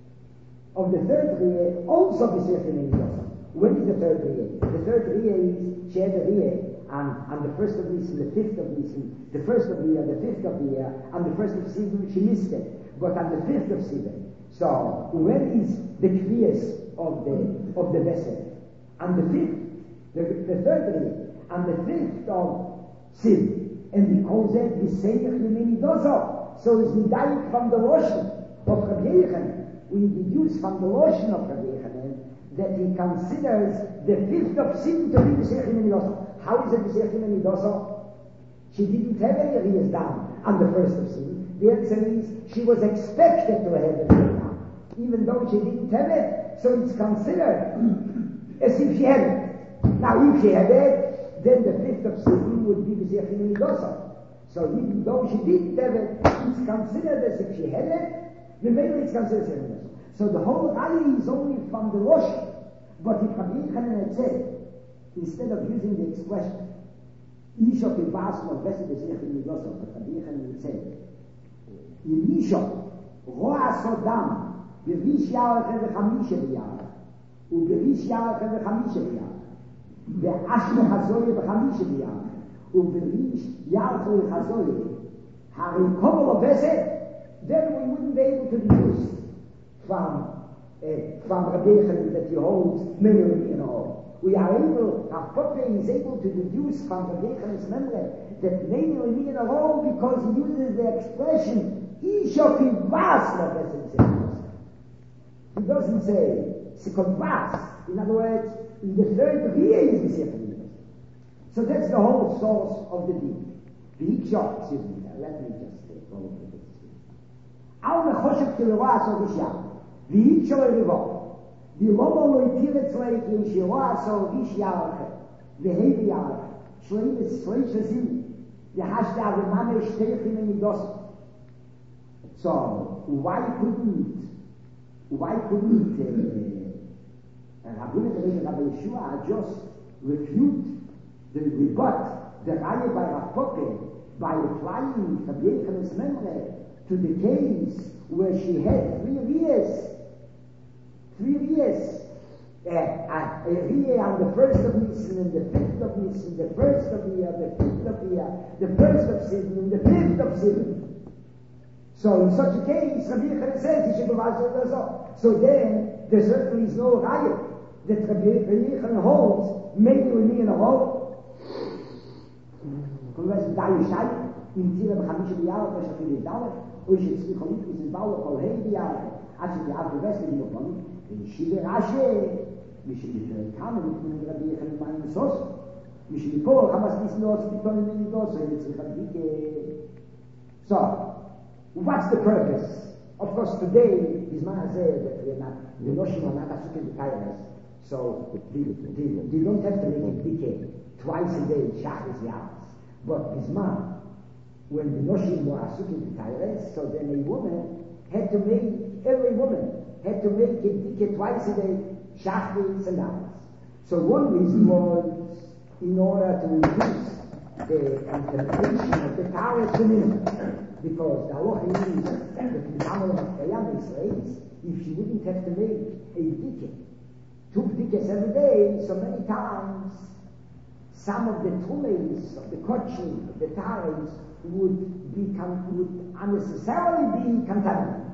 of the third year, also B'seich Yemei Nidoso. When is the third year? The third year is she had a year on, on the first of Nisan, the fifth of Nisan, the first of the year, the fifth of the year, on the first of Sivan she missed it, but on the fifth of Sivan. So when is the Kriyas of the of the vessel? On the fifth, the, the third year, on the fifth of Siv, and he calls it B'seich Yemei Nidoso. So it's Nidayik from the Loshen of Rabbi Yechanan. We deduce from the Loshen of Rabbi Yechanan that he considers the fifth of Siv to be B'seich Yemei Nidoso. How is it B'seich Yemei Nidoso? She didn't have any years down on the first of Siv. The answer is she was expected to have it down, even though she didn't have it. So it's considered as if she had it. Now, if she had it, then the fifth of Sivan would be B'seich Yemei Nidoso. So even though she didn't have it, it's considered as if she had it. The male is considered B'seich Yemei Nidoso. So the whole rally is only from the Rosh. But if Rabbi Yechanan had said, instead of using the expression, Isha Kivas Loveset B'seich Yemei Nidoso, but Rabbi Yechanan had said, Isha Roa Sodam B'vish Yarech V'chamisha B'yarech ובריש יערך וחמישה ביערך ואשנה חזויה בחמישה ביערך ובריש יערך וחזויה הרי כל לובסת, then we wouldn't be able to deduce from uh, from Rabbi Yechanan that he holds memory and all. We are able, Rav Poppe is able to deduce from Rabbi Yechanan's memory that memory and all because he uses the expression Isha Kivas Loveset. He doesn't say Sikot. In other words, in the third year is the second. So that's the whole source of the deed. The Hikshot, excuse me, let me just take all of this. Al Mechoshev Kiloa So Vishya. The Hikshot Rivo. The Lomo Lo Itiret Zleik in Shiloa So Vishya. The Hevi Yarach. Shleim Shleim Shazim. The Hashda Avimane Shteichim and Midos. So, why couldn't, why couldn't, uh, Rabbi Yeshua just refute the rebut the Raya by Rav Poppe by applying Rabbi Yechanan's memory to the case where she had three years, three years, uh, uh, a year on the first of Nisan and the fifth of Nisan, the first of the year, the fifth of the year, the first of Sivan and the fifth of Sivan. So in such a case, Rabbi Yechanan says he should go back to the so. So then there certainly is no riot that Rabbi Yechon holds, maybe with me in a row. Kun was da Yishai, in Tira B'chamish B'yar, Pesha Fili Dalet, Oy Shetzri Cholit, Is Baal Kol Hei B'yar, Ad Shetzri Ad V'Vest, V'Yim Oponi, in Shiva Rashi, Mishin Yisrael Kamen, in Rabbi Yechon Mayim Sos, Mishin Yipol, Hamas Nis Nos, B'Ton in Nos, so it's Rebbe. So, what's the purpose? Of course, today, his man said that we are not, the notion are not Asukin B'Kayres, so they, they, they don't have to make a dike twice a day, Shachris Yavas. But his mom, when the Noshim were Asukim B'Kayres, so then a woman had to make, every woman had to make a dike twice a day, Shachris and Yavas. So one reason was in order to reduce the interpretation of the Torah to minimum. Because the halacha is that the Tamil of Kayam Israelis, if she wouldn't have to make a dike, two dikes every day, so many times, some of the tumes of the kochim, of the tares, would become, would unnecessarily be contaminated.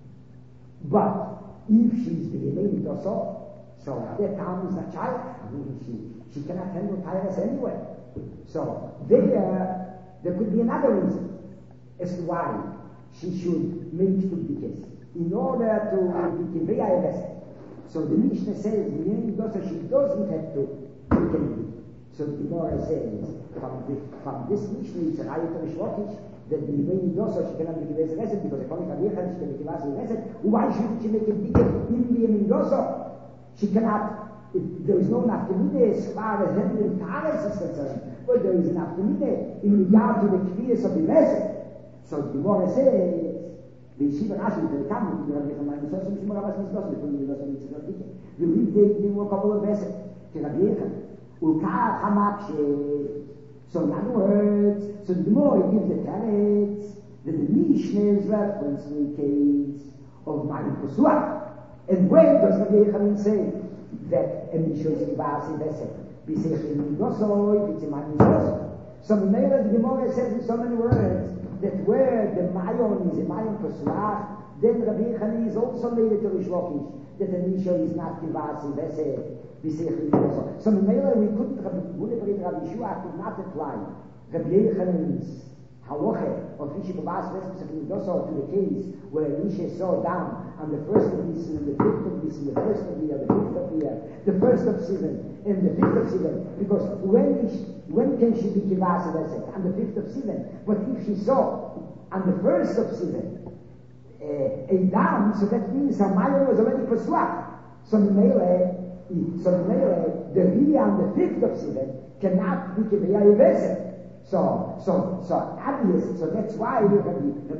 But if she's beginning to so, so at that time is a child, I mean, she, she cannot handle tares anyway. So there, there could be another reason as to why she should make two dikes in order to be very invested. So the Mishnah says, she doesn't have to make any dike. So the Gemara says, from, the, from this Mishnah, it's a Rayot Rishlokish, that the Yemeni Dosa, she cannot make a reset, because the Konik Aviyachan, she can make a reset. Why should she make a dike in the Yemeni Dosa? She cannot, if there is no naftamine as far as handling Tares is concerned, but there is a naftamine in regard to the Kviyas of the reset. So the Gemara says, the Yeshiva Rashi, the Talmud, the Rabbi Chaim Yisrael, the Shimon Rabbas Nisdos, the Konik Nisdos, the Konik Nisdos, we read the were a couple of verses to Rabbi Yechon. Ukach Hamakshe. So in other words, so the Gemara gives the tenets that the Mishnah is reference to the case of Mari Kosuach. And where does Rabbi Yechon say that a Mishnah is Kivasi Vesek? Bisech in Midosoi, it's in Mari Kosuach. So the Gemara says in so many words that where the Mayon is a Mayon Kosuach, then Rabbi Yechon is also made it to Rishlokish, that the Mishnah is not Kivasi Vesek. So in Mela, we couldn't, Rabbi Yeshua could not apply Rabbi Yechon's halacha of Rishi Babas to the case where Elisha saw down on the first of this and the fifth of this and the first of the year, the fifth of the year, the first of Sivan and the fifth of Sivan. Because when is, when can she be Kivas on the fifth of Sivan? But if she saw on the first of Sivan uh, a down, so that means her mother was already Pesach. So in Mela, So the Riyah on the fifth of Sivan cannot be Kivaya Yevesek. So, so, so obvious. So that's why Rabbi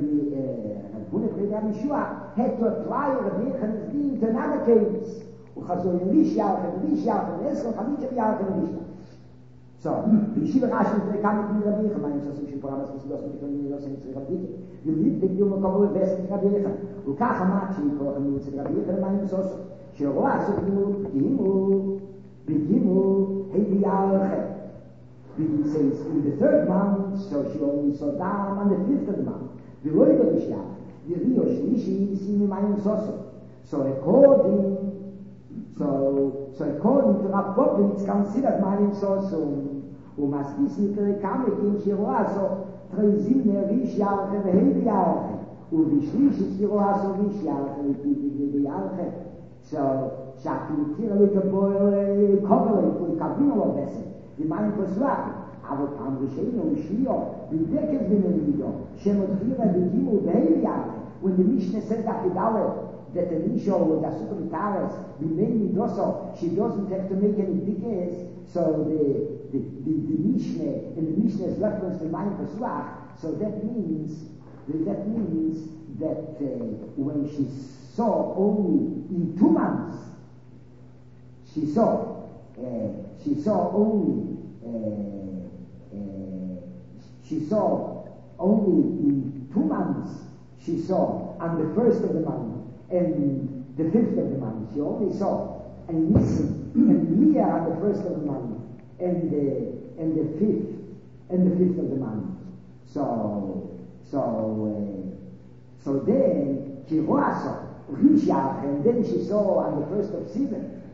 Rabbi Yeshua had to apply Rabbi Yechon's deen to another case. Uchazor Yelishah, and Yelishah, and Eskel, Chamicha B'Yar, and Yelishah. So, the Yeshiva Rashi is the Kamek in Rabbi Yechon. Mayim Shosim Shiporamas Kisidos, and Yechon Yilos, and Yitzri Rabbi Yechon. You read the Gilma Kabul Vesek Rabbi Yechon. Ukach Hamachi, Korachem Yitzri Rabbi Yechon, Mayim Shosim. שרואה סוכנו בגימו, בגימו, הידי ירחה. It says, in the third month, so she only saw down on the fifth of the month. The word of the Shia, the Rio Shlishi, Simi Mayim Soso. So according, so, so according to Rav Poppin, it's considered Mayim Soso. ומספיס נקרא כמה כי שרואה סו, תרזים נריש ירחה והידי ירחה. ובשלישי שרואה סו ריש ירחה, והידי ירחה. So, שהקליטיר לקבול קובלי, ולקבינו לו בסד, למען פסוח, אבל פעם ראשינו ושליו, בדקת בנמידו, שמותחירה בגימו בהיליאר, when the Mishnah said that that the Mishnah was a super taras, b'mei midoso, she doesn't have to make any dikes, so the, the, the, the Mishnah, and the Mishnah's reference to Mayim Pasuach, so that means, that means that uh, when she saw only in two months, she saw, uh, she saw only, uh, uh, she saw only in two months, she saw on the first of the month and the fifth of the month. She only saw and Nisan and Leah on the first of the month and the and the fifth and the fifth of the month. So so uh, so then she saw Rishach, and then she saw on the first of Sivan.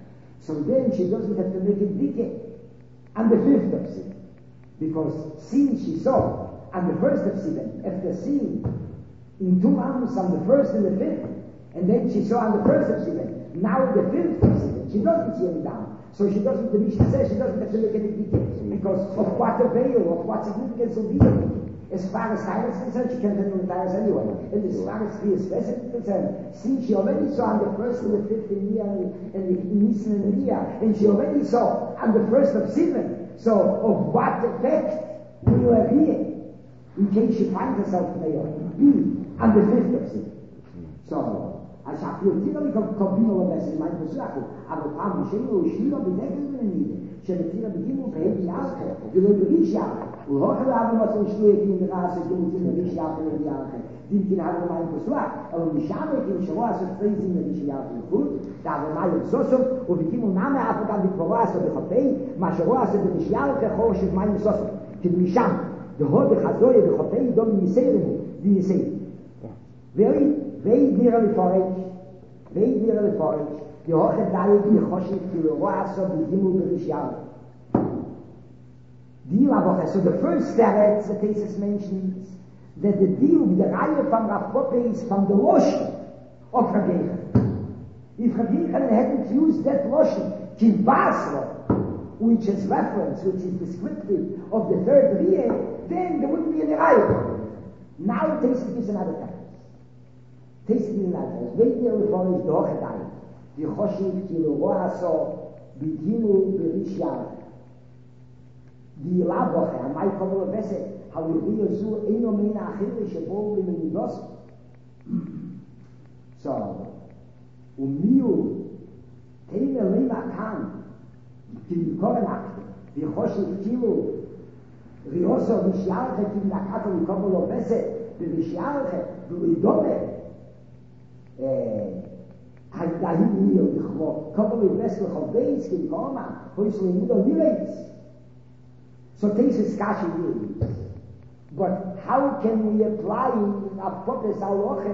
So then she doesn't have to make a dike on the fifth of Sivan. Because seeing she saw on the first of Sivan, after seeing in two months on the first and the fifth, and then she saw on the first of Sivan, now the fifth of Sivan, she doesn't see any down. So she doesn't, the Mishnah says she doesn't have to make any dike because of what the veil, of what significance will be the dike. As far as time is concerned, she can't handle the tires anyway. And as far as the specific is concerned, since she already saw on the first and the fifth in year and the, and the Nisan and the year, and she already saw on the first of Sivan, so of what effect will appear in case she finds herself there, be on the fifth of Sivan. So, als ich habe hier nicht kombinieren lassen, mein Versuch, aber paar Moscheen und Schüler bedecken wir nicht. Schöne beginnen bei die Jahre, die Leute die Jahre. Und heute haben wir so Schule in der Rasse, die sind die Jahre in Jahre. Die die haben mein Versuch, aber die Jahre in Schweiz so frei sind die Jahre gut. Da wir mal so so und wir gehen Name auf dann die Provinz der Hotel, mas Schweiz die Jahre hoch ist mein so. Die Mischam, der heute hat so die Hotel dom Misere, die sehen. Wer Weid mir alle Forage, weid mir alle Forage, die hoche Dalle, die Choshik, die Roasso, die Himmel, die Rishiyal. Deal aber, so the first step, the thesis mentions, that the deal with the Reihe from Rav Poppe is from the Lotion of Ragecha. If Ragecha hadn't used that Lotion, Kivasro, which is reference, which is descriptive of the third year, then there wouldn't be any Reihe. Now the thesis gives another time. Tasting in life, as wait there before is doch dai. Die Choshik, die Roasso, Biginu, Berishya. Die Laboche, am Mai kommen wir besser, how we real so, Eino Mena Achirische Problem in Nidos. So, um Miu, Teine Lema Kan, die Korenakte, die Choshik, Tilu, Rioso, Rishyarche, die Nakato, die kommen wir besser, die Rishyarche, die Idome, halt da hin mir und ich war kommen wir westlich auf Beis gekommen wo ich so in der Village so this is kashi here but how can we apply a purpose aloche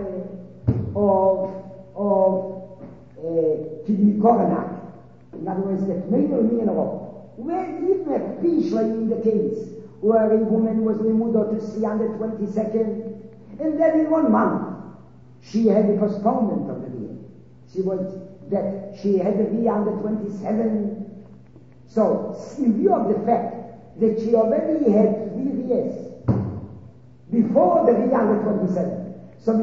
of of kidney corona in other words that maybe me in a row when even a fish like in the case where a woman was removed to see on the twenty-second and then in one month she had the postponement of the year. She was that she had the year on the twenty-seventh. So, in view of the fact that she already had three years before the year on the twenty-seventh, so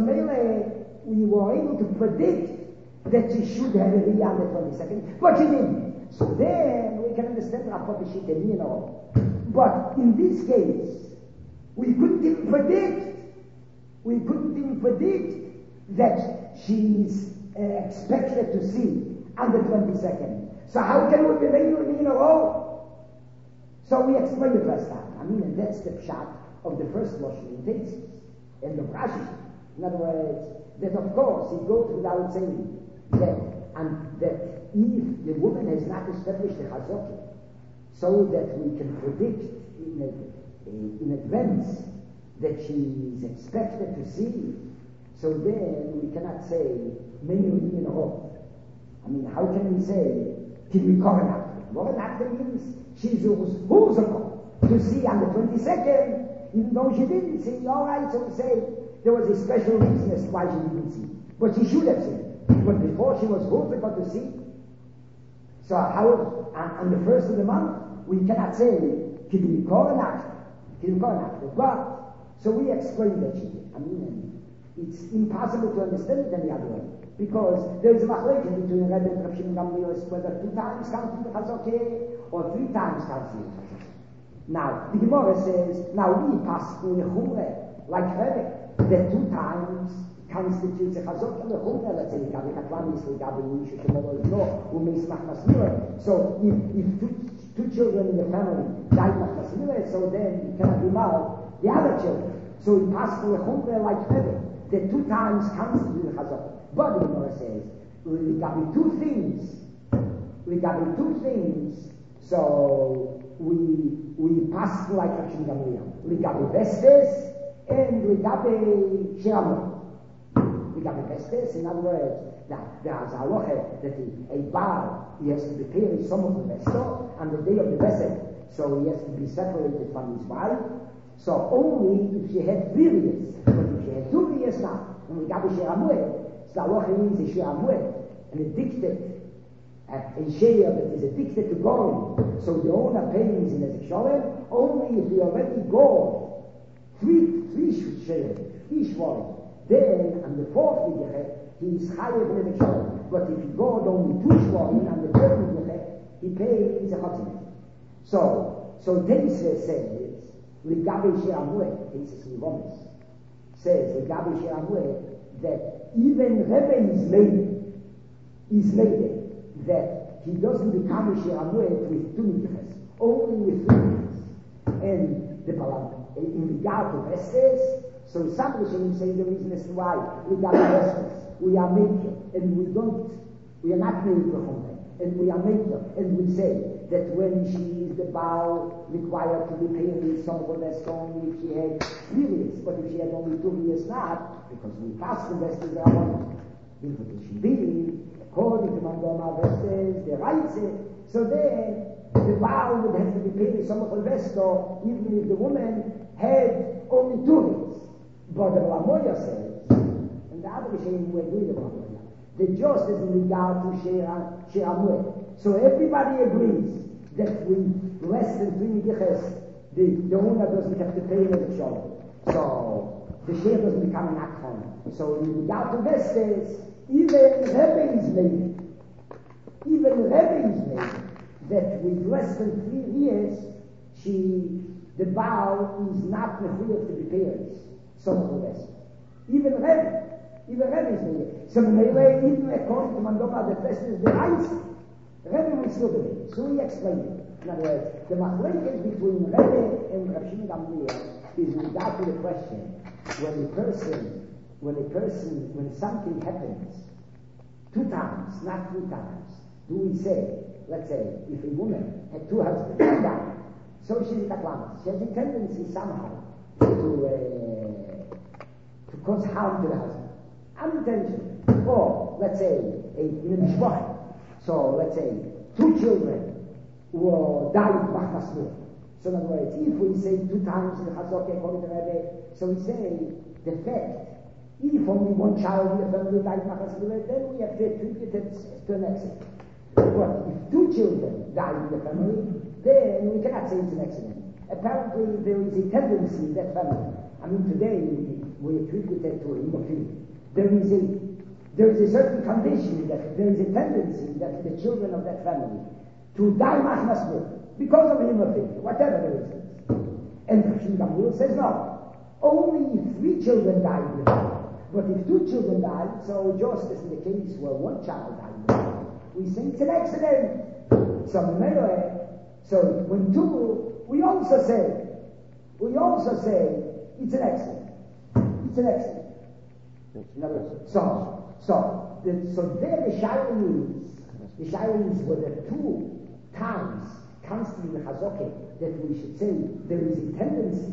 we were able to predict that she should have a year on the twenty-second, but she didn't. So then we can understand how she can, you know. But in this case, we couldn't even predict. We couldn't even predict that she's uh, expected to see on the twenty-second. So how can we remain with me in a row? So we explained it last time. I mean, and that's the pshat of the first Lashon in Tesis, and the Rashi. In other words, that of course it goes without saying that, and that if the woman has not established the Chazokah, so that we can predict in, a, in advance that she is expected to see, so then we cannot say many in a row. I mean, how can we say till we Korenakte? Korenakte means she's who's to see on the twenty-second, even though she didn't see. All right, so we say there was a special reason as to why she didn't see, but she should have seen. But before she was who's to see. So how on, on the first of the month we cannot say till we Korenakte, till we Korenakte. But so we explained that she did. I mean. It's impossible to understand it any other way. Because there is a machlekes between Rebbe and Rav Shimon Gamliel whether two times counts in the Chazokeh or three times counts in the Chazokeh. Now, the Gemara says, now we pass through the Chumre, like Rebbe, that two times constitutes a Chazokeh. The Chumre, let's say, Gabi Katlamis, Gabi Nishu, Shemolo, no, Umeismach Masmire. So if, if two, two children in the family die Mach Masmire, so then you cannot be mal the other children. So we pass through the Chumre like Rebbe. The two times constitute the Chazokah. But the Gemara says, we got me two things. We got me two things. So we we pass like Rav Shimon Gamliel. We got me Vestes and we got me Shiramot. We got me Vestes. In other words, that there's a halacha that a, a bar, he has to be paid some of the Vestor on the day of the Vesed, so he has to be separated from his wife. So only if she had various, but if she had two various now, and we got a share amuet, so the halacha is a share amuet, and addicted, a share that is addicted to going, so the owner pays in a sholem, only if he already go three, three shares, three shvarim, then on the fourth Vidyache, he is higher than the sholem. But if he goes only two shvarim on the third Vidyache, he pays a chotzimah. So, so Teisve says, Ligabe She'amueh, Teisve Slivomis, says, Ligabe She'amueh, that even Rebbe is made, is made that he doesn't become a She'amueh with two Vidyaches, only with three Vidyaches. And the Balam, in regard to Vestes, so some Rishonim say the reason is why we got Vestes, we are maker, and we don't, we are not maker from them, and we are maker, and we say that when she is the bow required to be paid with some of the only if she had three years, but if she had only two years not, because we pass the Vestes are one, in Should be according to Mandoma Vestes, the rights, so then the bow would have to be paid with some of the Vesto, even if the woman had only two years. But the Lamoya says, and the other Rishonim were doing the Lamoya, the just is in regard to She'amueh. So everybody agrees that with less than three Midiches, the, the owner doesn't have to pay the Sholem. So the share doesn't become an Akron. So in regard to Vestes, even Rebbe is made, even Rebbe is made, that with less than three years, she, the bow is not necessary to be paid. Some of the rest. Even Rebbe, even Rebbe is made. So Mele, even according to Mandoma, the first is the ice. Rebbe will still be made. So he explained it. In other words, the machlekes between Rebbe and Rav Shimon Gamliel is in regard to the question when a person, when a person, when something happens two times, not three times, do we say, let's say, if a woman had two husbands, one died, so she's a Katlamas. She has a tendency somehow to uh, to cause harm to the husband, unintentionally. Or let's say a, in a mishpach. So let's say two children who died machmas nur. So in other words, if we say two times in the Chazok according to Rebbe, so we say the fact if only one child in the family died machmas nur, then we have to attribute it to an accident. But if two children died in the family, then we cannot say it's an accident. Apparently there is a tendency in that family. I mean today we, we attribute it to a hemophilia. There is a there is a certain condition that there is a tendency that the children of that family to die machmas nur because of hemophilia, whatever the reason is. And Rav Shimon Gamliel says no. Only if three children died in the family. But if two children died, so just as in the case where one child died in the family, we say it's an accident. So So when two, we also say, we also say it's an accident. It's an accident. In other words, so, so, the, so there the Shaila is, the Shaila is were the two times constantly in the Chazoke that we should say there is a tendency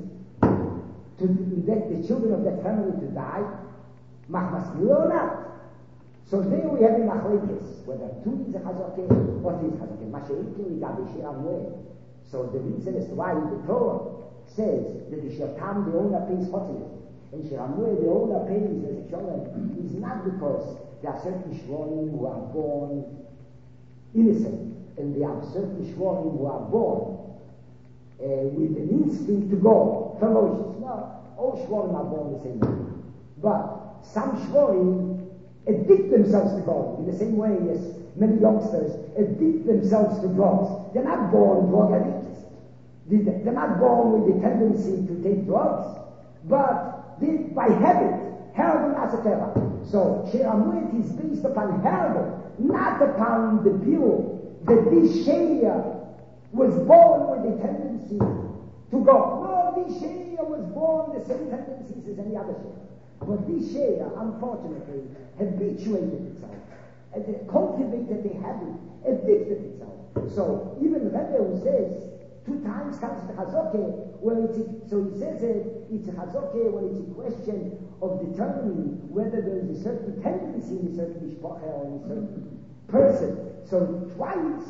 to let the children of that family to die, machmas nur or not. So there we have the machlekes, whether two is a Chazoke or three is a Chazoke. Masha'ikli gabi she'amueh. So the reason as to why the Torah says that the Shirtam, the owner pays chotzimah, and Shiramueh, the owner pays as a sholem, is not because there are certain shvorim who are born innocent, and there are certain shvorim who are born uh, with an instinct to go, ferocious. No, all shvorim are born the same way. But some shvorim addict themselves to God in the same way as many youngsters addict themselves to drugs. They're not born drug addicts. They're not born with the tendency to take drugs, but they, by habit, herbal asatera. So She'amuet is based upon herbal, not upon the pure. That this She'ah was born with the tendency to go. No, this She'ah was born the same tendencies as any other She'ah. But this She'ah, unfortunately, habituated itself, and it cultivated the habit, addicted itself. So even Rebbe who says Two times comes the Chazoke, where it's, a, so he says it, it's a Chazoke when it's a question of determining whether there is a certain tendency in a certain mishpacha or in a certain person. So twice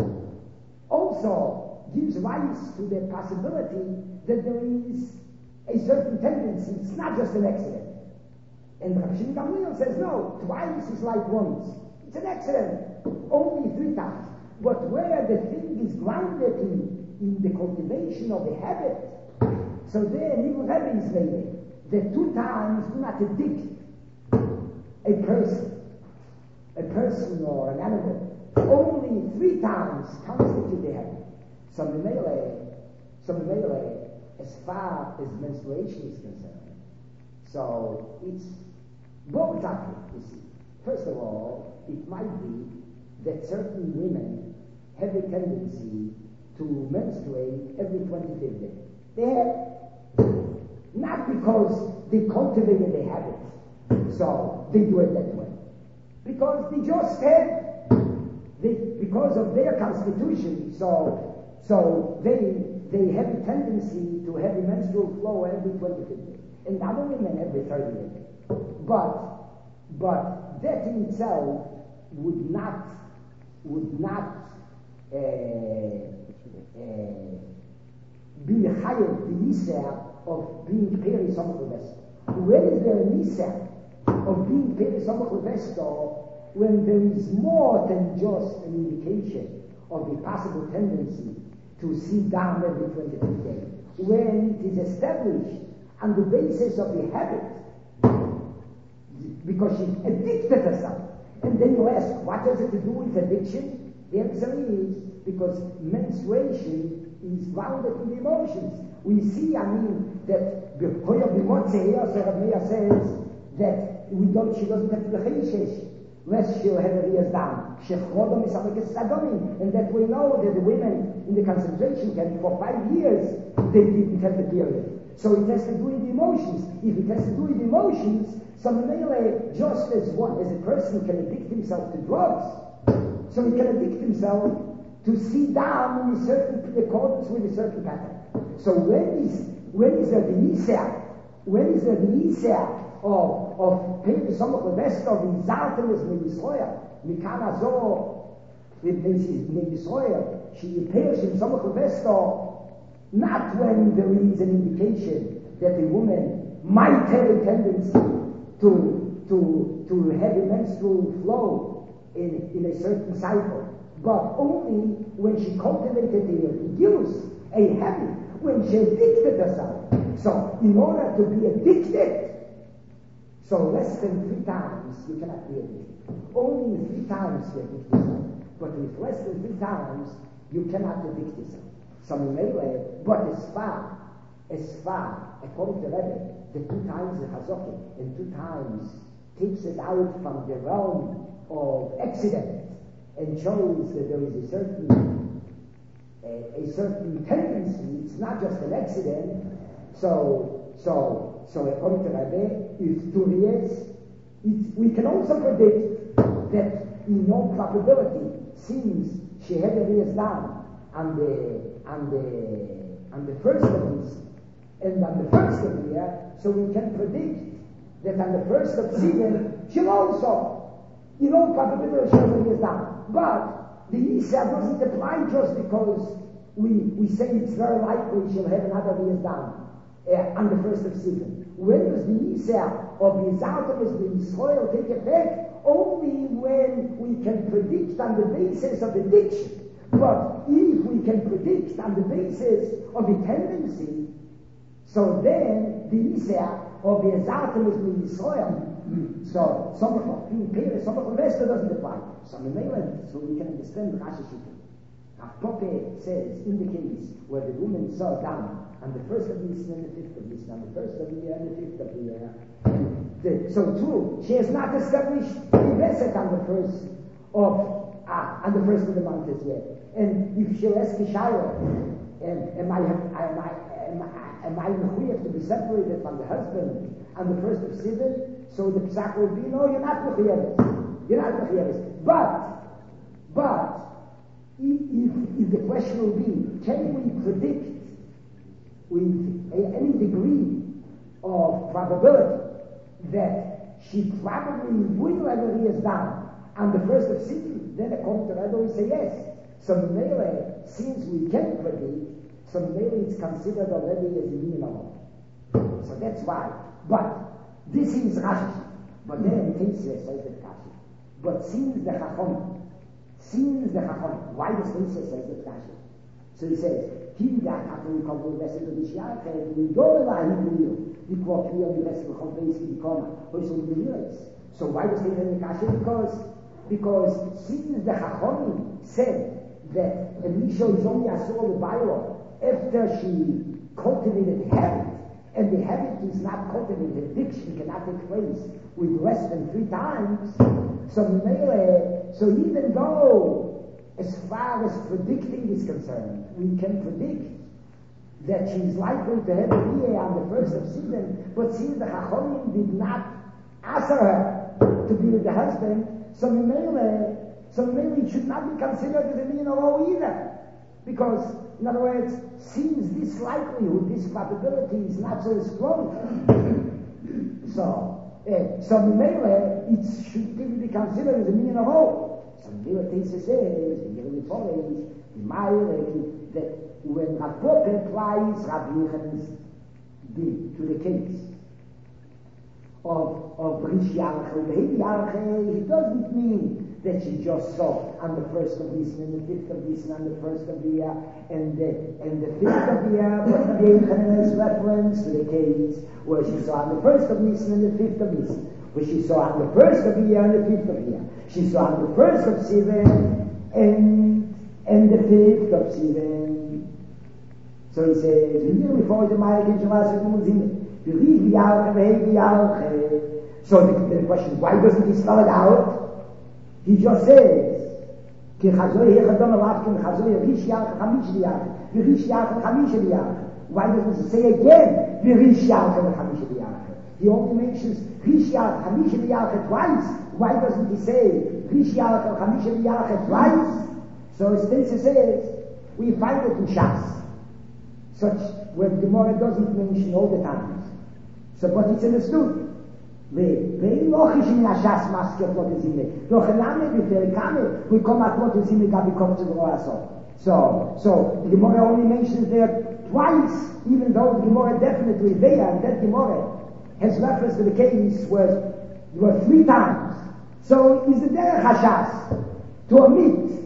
also gives rise to the possibility that there is a certain tendency. It's not just an accident. And Rav Shimon Gamliel says, no, twice is like once. It's an accident. Only three times. But where the thing is grounded in, in the cultivation of a habit, so there, Nivul Rebbe is made the two times do not addict a person, a person or an animal. Only three times constitute the habit. So Memele, so Memele, as far as menstruation is concerned, so it's both topic, you see. First of all, it might be that certain women have a tendency to menstruate every twenty-fifth day. They have, not because they cultivated a habit, so they do it that way. Because they just have, they, because of their constitution, so so they they have a tendency to have a menstrual flow every twenty-fifth day. And other women every thirtieth day. But but that in itself would not would not uh, uh, be higher the nisa of being peri samach levesto. When is there a nisa of being peri samach levesto when there is more than just an indication of a possible tendency to sit down every twenty-fifth day? When it is established on the basis of the habit, because she addicted herself. And then you ask, what does it to do with addiction? The answer is, because menstruation is grounded in the emotions. We see, I mean, that the Koya B'Motzei, so Rav Meir says, that we don't, she doesn't have the Cheshesh, lest she'll have a Riyaz Dam. Shechrodom is Amekes Sadomim. And that we know that the women in the concentration camp, for five years, they didn't have the period. So it has to do with the emotions. If it has to do with the emotions, so Memele, just as one, as a person can addict himself to drugs, so he can addict himself to sit down in a certain accordance with a certain pattern. So when is when is there the Nisa? When is there the Nisa of of Peter Samach Levesto of the Zartenes in Yisrael? Mikana Zo in Yisrael, she appears in Samach Levesto. Not when there is an indication that a woman might have a tendency to, to, to have a menstrual flow in, in a certain cycle, but only when she cultivated a gilus, a habit, when she addicted herself. So, in order to be addicted, so less than three times you cannot be addicted. Only three times you addict yourself. But with less than three times, you cannot addict yourself. Some melee, but as far, as far, according to Rebbe, the two times the Chazokim, and two times takes it out from the realm of accident and shows that there is a certain, a, a certain tendency. It's not just an accident. So, so, so according to Rebbe, if two years, it's, we can also predict that in all probability, since she had a years down on the on the on the first of this and on the first of the year, so we can predict that on the first of season she'll also, you know, probability she'll be down. But the Isa doesn't apply just because we we say it's very likely she'll have another years down uh, on the first of season. When does the Isa of the Zartamis, the soil, take effect? Only when we can predict on the basis of addiction. But if we can predict on the basis of a tendency, so then the Isa of the Zartamis in Israel, so some of the some of the rest doesn't apply. So we can understand Rashi Shittim. Pope says in the case where the woman saw down on the first of Nisan and the fifth of Nisan, on the first of the year and the fifth of the year. The, so too, she has not established the Besek on the first of ah, on the first of the month as yet. And if she'll ask Kishara, am, am I am I am I am I mechuyev to be separated from the husband on the first of Sivan? So the psak will be, no, you're not mechuyev. You're not mechuyev. But but if, if the question will be, can we predict with a, any degree of probability that she probably will have a Riyas down on the first of Sivan, then according to Rebbe we say yes. So Mele, since we can predict, so Mele it's considered already as a minimum. So that's why. But this is Rashi. But then it says it Rashi. But since the Chacham, since the Chacham, why does he say it Rashi? So he says, Kim da Chacham come to rest of the Shiach, we don't allow him to do. Because we are the rest of the Chacham is the corner. So why does he say it Rashi? Because because since the Chacham said that Elisha is only Asur the Bible after she cultivated the habit, and the habit is not cultivated, addiction cannot take place with less than three times, so Mele, so even though as far as predicting is concerned, we can predict that she's likely to have a year on the first of Sivan, but since the Chachamim did not ask her to be with the husband, so Mele, so Mele should not be considered as a mean or either. Because, in other words, since this likelihood, this probability is not so strong, so, uh, so Mele, it should be considered as a mean of all. So Mele says, the following, the Mile, that when Rapote applies Rabbi Yochanan's bill to the case of, of Rish Yarche, it doesn't mean that she just saw on the first of this and the fifth of this and on the first of the year and the, and the fifth of the year, but Rabbi Yochanan's reference to the case where she saw on the first of this and the fifth of this, where she saw on the first of the year and the fifth of the year. She saw on the first of Sivan and, and the fifth of Sivan. So he says, we knew before the Maya Kinshama So the, the question, why doesn't he spell it out? He just says, Ki chazoy hechadon alav kin chazoy rish yarch chamish liyarch, v'rish yarch chamish liyarch. Why doesn't he say again, v'rish yarch chamish liyarch? He only mentions rish yarch chamish liyarch twice. Why doesn't he say rish yarch chamish liyarch twice? So Stacey says, we find it in Shas, such where the Gemara doesn't mention all the times. So, but it's understood. ואין לא חישים מהשס מסקי פלוט הזימה. לא חלמה בפרק כמה, we come at פלוט הזימה גם בקום צברו הסוף. So, so, the Gemara only mentions there twice, even though the Gemara definitely there, and that Gemara has reference to the case where there were three times. So, is it there hashas to omit?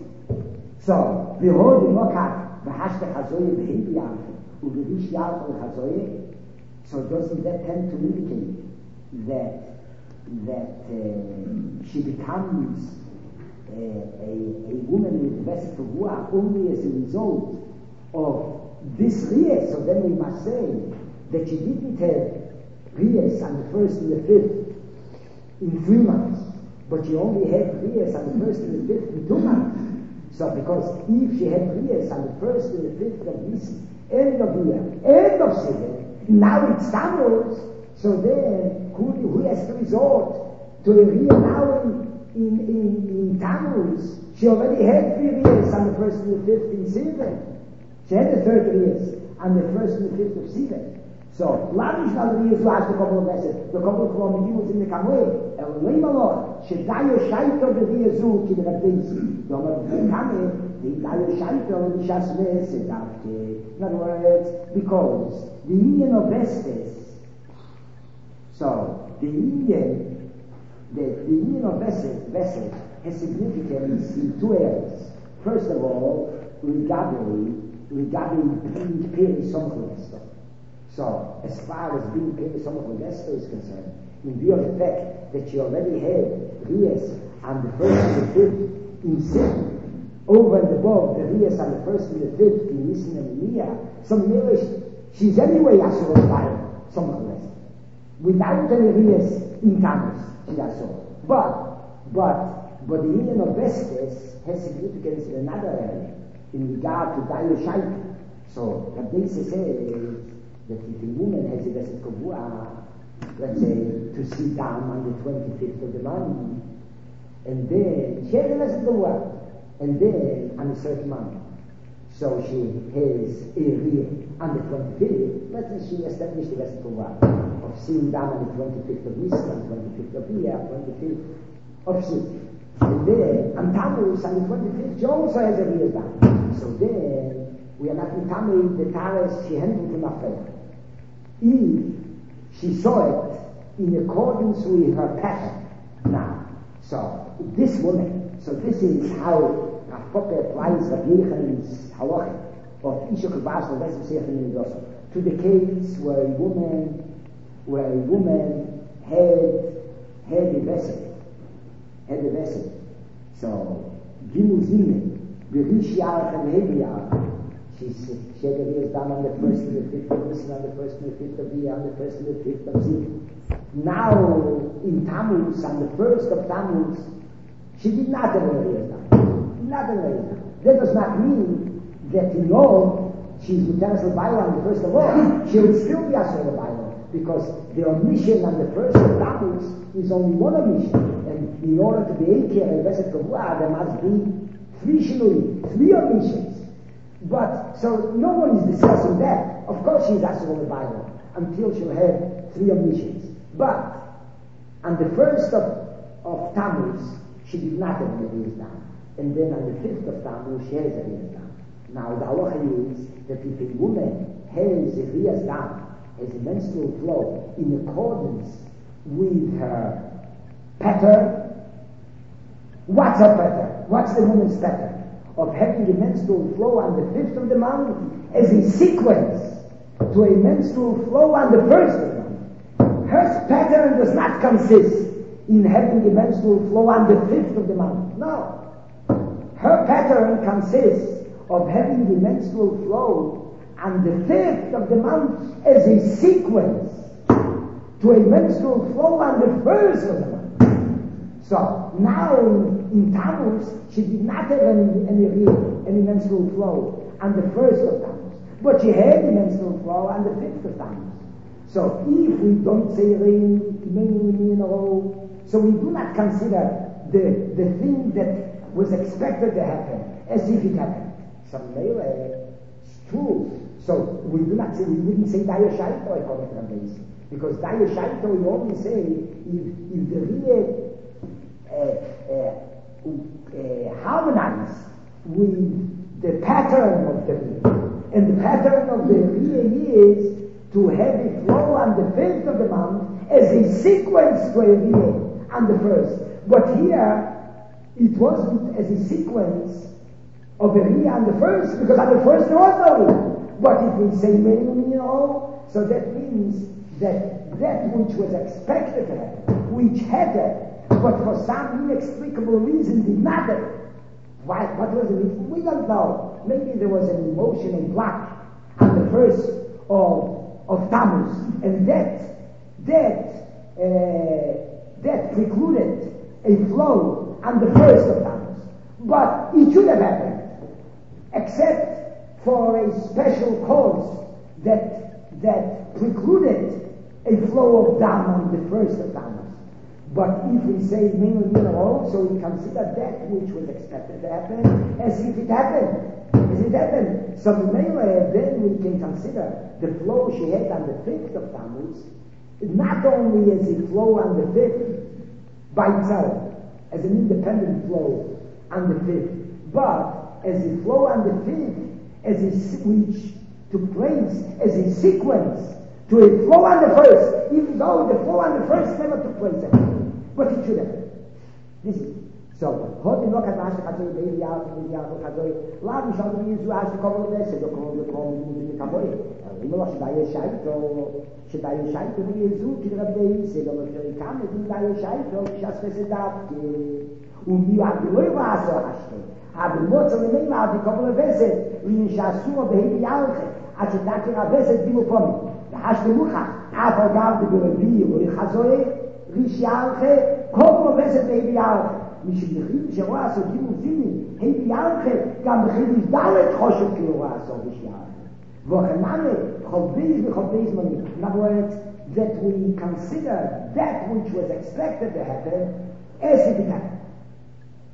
So, behold, in Lokak, v'hashte chazoye v'hebi yamche, u'v'vish yamche chazoye. So, doesn't that tend to indicate that that uh, she becomes uh, a, a woman with Vesed Kavua only as a result of this Riyas? So then we must say that she didn't have Riyas on the first and the fifth in three months, but she only had Riyas on the first and the fifth in two months. So because if she had Riyas on the first and the fifth of this end of the year, end of Sivan, now it's Tammuz. So then, who, who has to resort to a real now in, in, in, in Tammuz? She already had three years on the first and the fifth in Sivan. She had the third years on the first and the fifth of Sivan. So, Lavish Nalarias who has the couple of lessons, the couple of kilometers in the Kamwe, and Leimalor, Shedayo Shaito Beviazu, Kid Rabdesi, Domar Kame, the Dayo Shaito, the Shasme, Sedavke. In other words, because the union of Vestes, so, the union, the, the union of Vesed, Vesed has significance in two areas. First of all, regarding, regarding being Peri Somchulester. So, as far as being Peri Somchulester is concerned, in view of the fact that she already had Riyas on the first and the fifth in Sivan, over and above the Riyas on the first and the fifth in Nisan and Nia, so maybe she's anyway Asur Bible, Somchulester. Without any Riyas in Tammuz, she does so. But, but, but the union of Vestes has significance in another area, in regard to Dayo Shaita. So, Rabbi says that if a woman has a Vesed Kavua, let's say, to sit down on the twenty-fifth of the month, and then she has a Vesed Kavua, and then on a certain month. So she has a year on the twenty-fifth, let's say she established the rest of of seeing down on the twenty-fifth of Nisan, on the twenty-fifth of Iyar, twenty-fifth of Siv. And then on Tammuz, on the twenty-fifth, she also has a year down. So then, we are not in Tammuz, the Taras, she handled him after. If she saw it in accordance with her pattern, now, so this woman, so this is how Rav Popper applies Rav Yechan's halacha of Isha Kavas and Vesem Seichen Nidosa to the case where a woman, where a woman had had a vessel, had a vessel. So Gimel Zine, Berish Yarach and Hebiyar. She's she had a done on the first and the fifth of Nisan, on the first and the fifth of Iyar, on the first and the fifth of Ziv. Now in Tammuz, on the first of Tammuz, she did not have a year done. Not a year done. That does not mean that in all she's Muteres L'Bayla on the first of all. She will still be Asher L'Bayla because the omission on the first of Tammuz is only one omission. And in order to be Eker and Veset Kavua, there must be three shinui, three omissions. But, so no one is discussing that. Of course she's Asher L'Bayla until she'll have three omissions. But on the first of, of Tammuz, she did not have the years down. And then on the fifth of Tammuz, she has a years down. Now the halacha is that if a woman has a years down, has a menstrual flow in accordance with her pattern, what's her pattern? What's the woman's pattern? Of having a menstrual flow on the fifth of the month as a sequence to a menstrual flow on the first of the month. Her pattern does not consist in having a menstrual flow on the fifth of the month. No. Her pattern consists of having the menstrual flow on the fifth of the month as a sequence to a menstrual flow on the first of the month. So now in, in Tammuz, she did not have any, any, any menstrual flow on the first of Tammuz, but she had the menstrual flow on the fifth of Tammuz. So if we don't say rain many in a row, so we do not consider the, the thing that was expected to happen as if it happened. So it's true. So we do not say, we wouldn't say Daya Shaito according to Rabbeinu. Because Daya Shaito we only say if, if the real uh, uh, uh, harmonize with the pattern of the real. And the pattern of the real is to have it flow on the fifth of the month as a sequence to a real on the first. But here, it wasn't as a sequence of a real on the first, because on the first there was no real. But if we say many, you know, so that means that that which was expected to happen, which had it, but for some inexplicable reason did not happen. Why? What was the reason? We don't know. Maybe there was an emotional block on the first of of Tammuz, and that that uh, that precluded a flow on the first of Tammuz. But it should have happened, except for a special cause that that precluded a flow of Dam on the first of Tammuz. But if we say mainly mineral, so we consider that which was expected to happen as if it happened. As it happened. So mainly then we can consider the flow she had on the fifth of Tammuz, not only as a flow on the fifth by itself, as an independent flow on the fifth, but as a flow on the fifth, as a, which took place as a sequence to a flow on the first, even though the flow on the first never took place. But it should have. This is so. Heute noch hat man also die Jahre, die Jahre, also laden schon die so als kommen das, so kommen wir kommen mit Kaboi. Immer noch da ist Scheit, so da ist Scheit, wie so die Rabbi, sie doch die kam mit da ist Scheit, so ich has es da. Und wir haben nur was so hast. Aber nur so nicht mal die kommen besser, wie ich has so bei die Jahre. Also da kann besser die kommen. Da hast du noch, aber da die Rabbi und ich has ריש ירחה, כל מובסת היבי ירחה. משום יחיד שרואה עשו גימו זיני, היבי ירחה, גם בחידיש דלת חושב כי הוא רואה עשו ריש ירחה. וכנמה, חובייז וחובייז מונים. In other words, that we consider that which was expected to happen as it happened.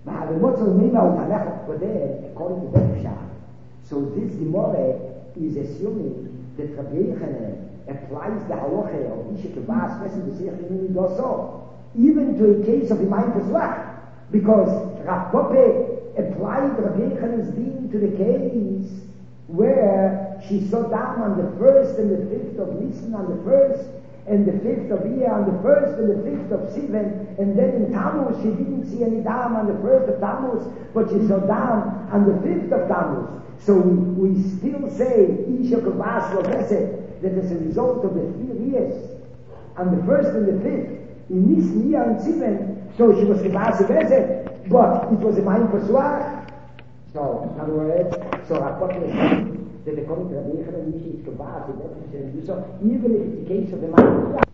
according to that Pshat. So this Gemara is assuming that Rabbi Yochanan applies the halacha of Isha Kavas Pesach B'Seich Yemini Doso even to a case of Imayim Pesach, because Rav Pope applied Rabbi Yochanan's deen to the case where she saw down on the first and the fifth of Nisan on the first, and the fifth of Iyar on the first, and the fifth of Sivan, and then in Tammuz she didn't see any dam on the first of Tammuz, but she saw dam on the fifth of Tammuz. So we, we still say Isha Kavas Loveset, that as a result of the three years on the first and the fifth in Nisan, Iyar, and Sivan, so she was Kavas Loveset, but it was a Mayim Pesuach. So, in other words, so Rav is saying that according to Rabbi Yochanan, Misha is Kavas, so even if it's the case of the Mayim Pesuach,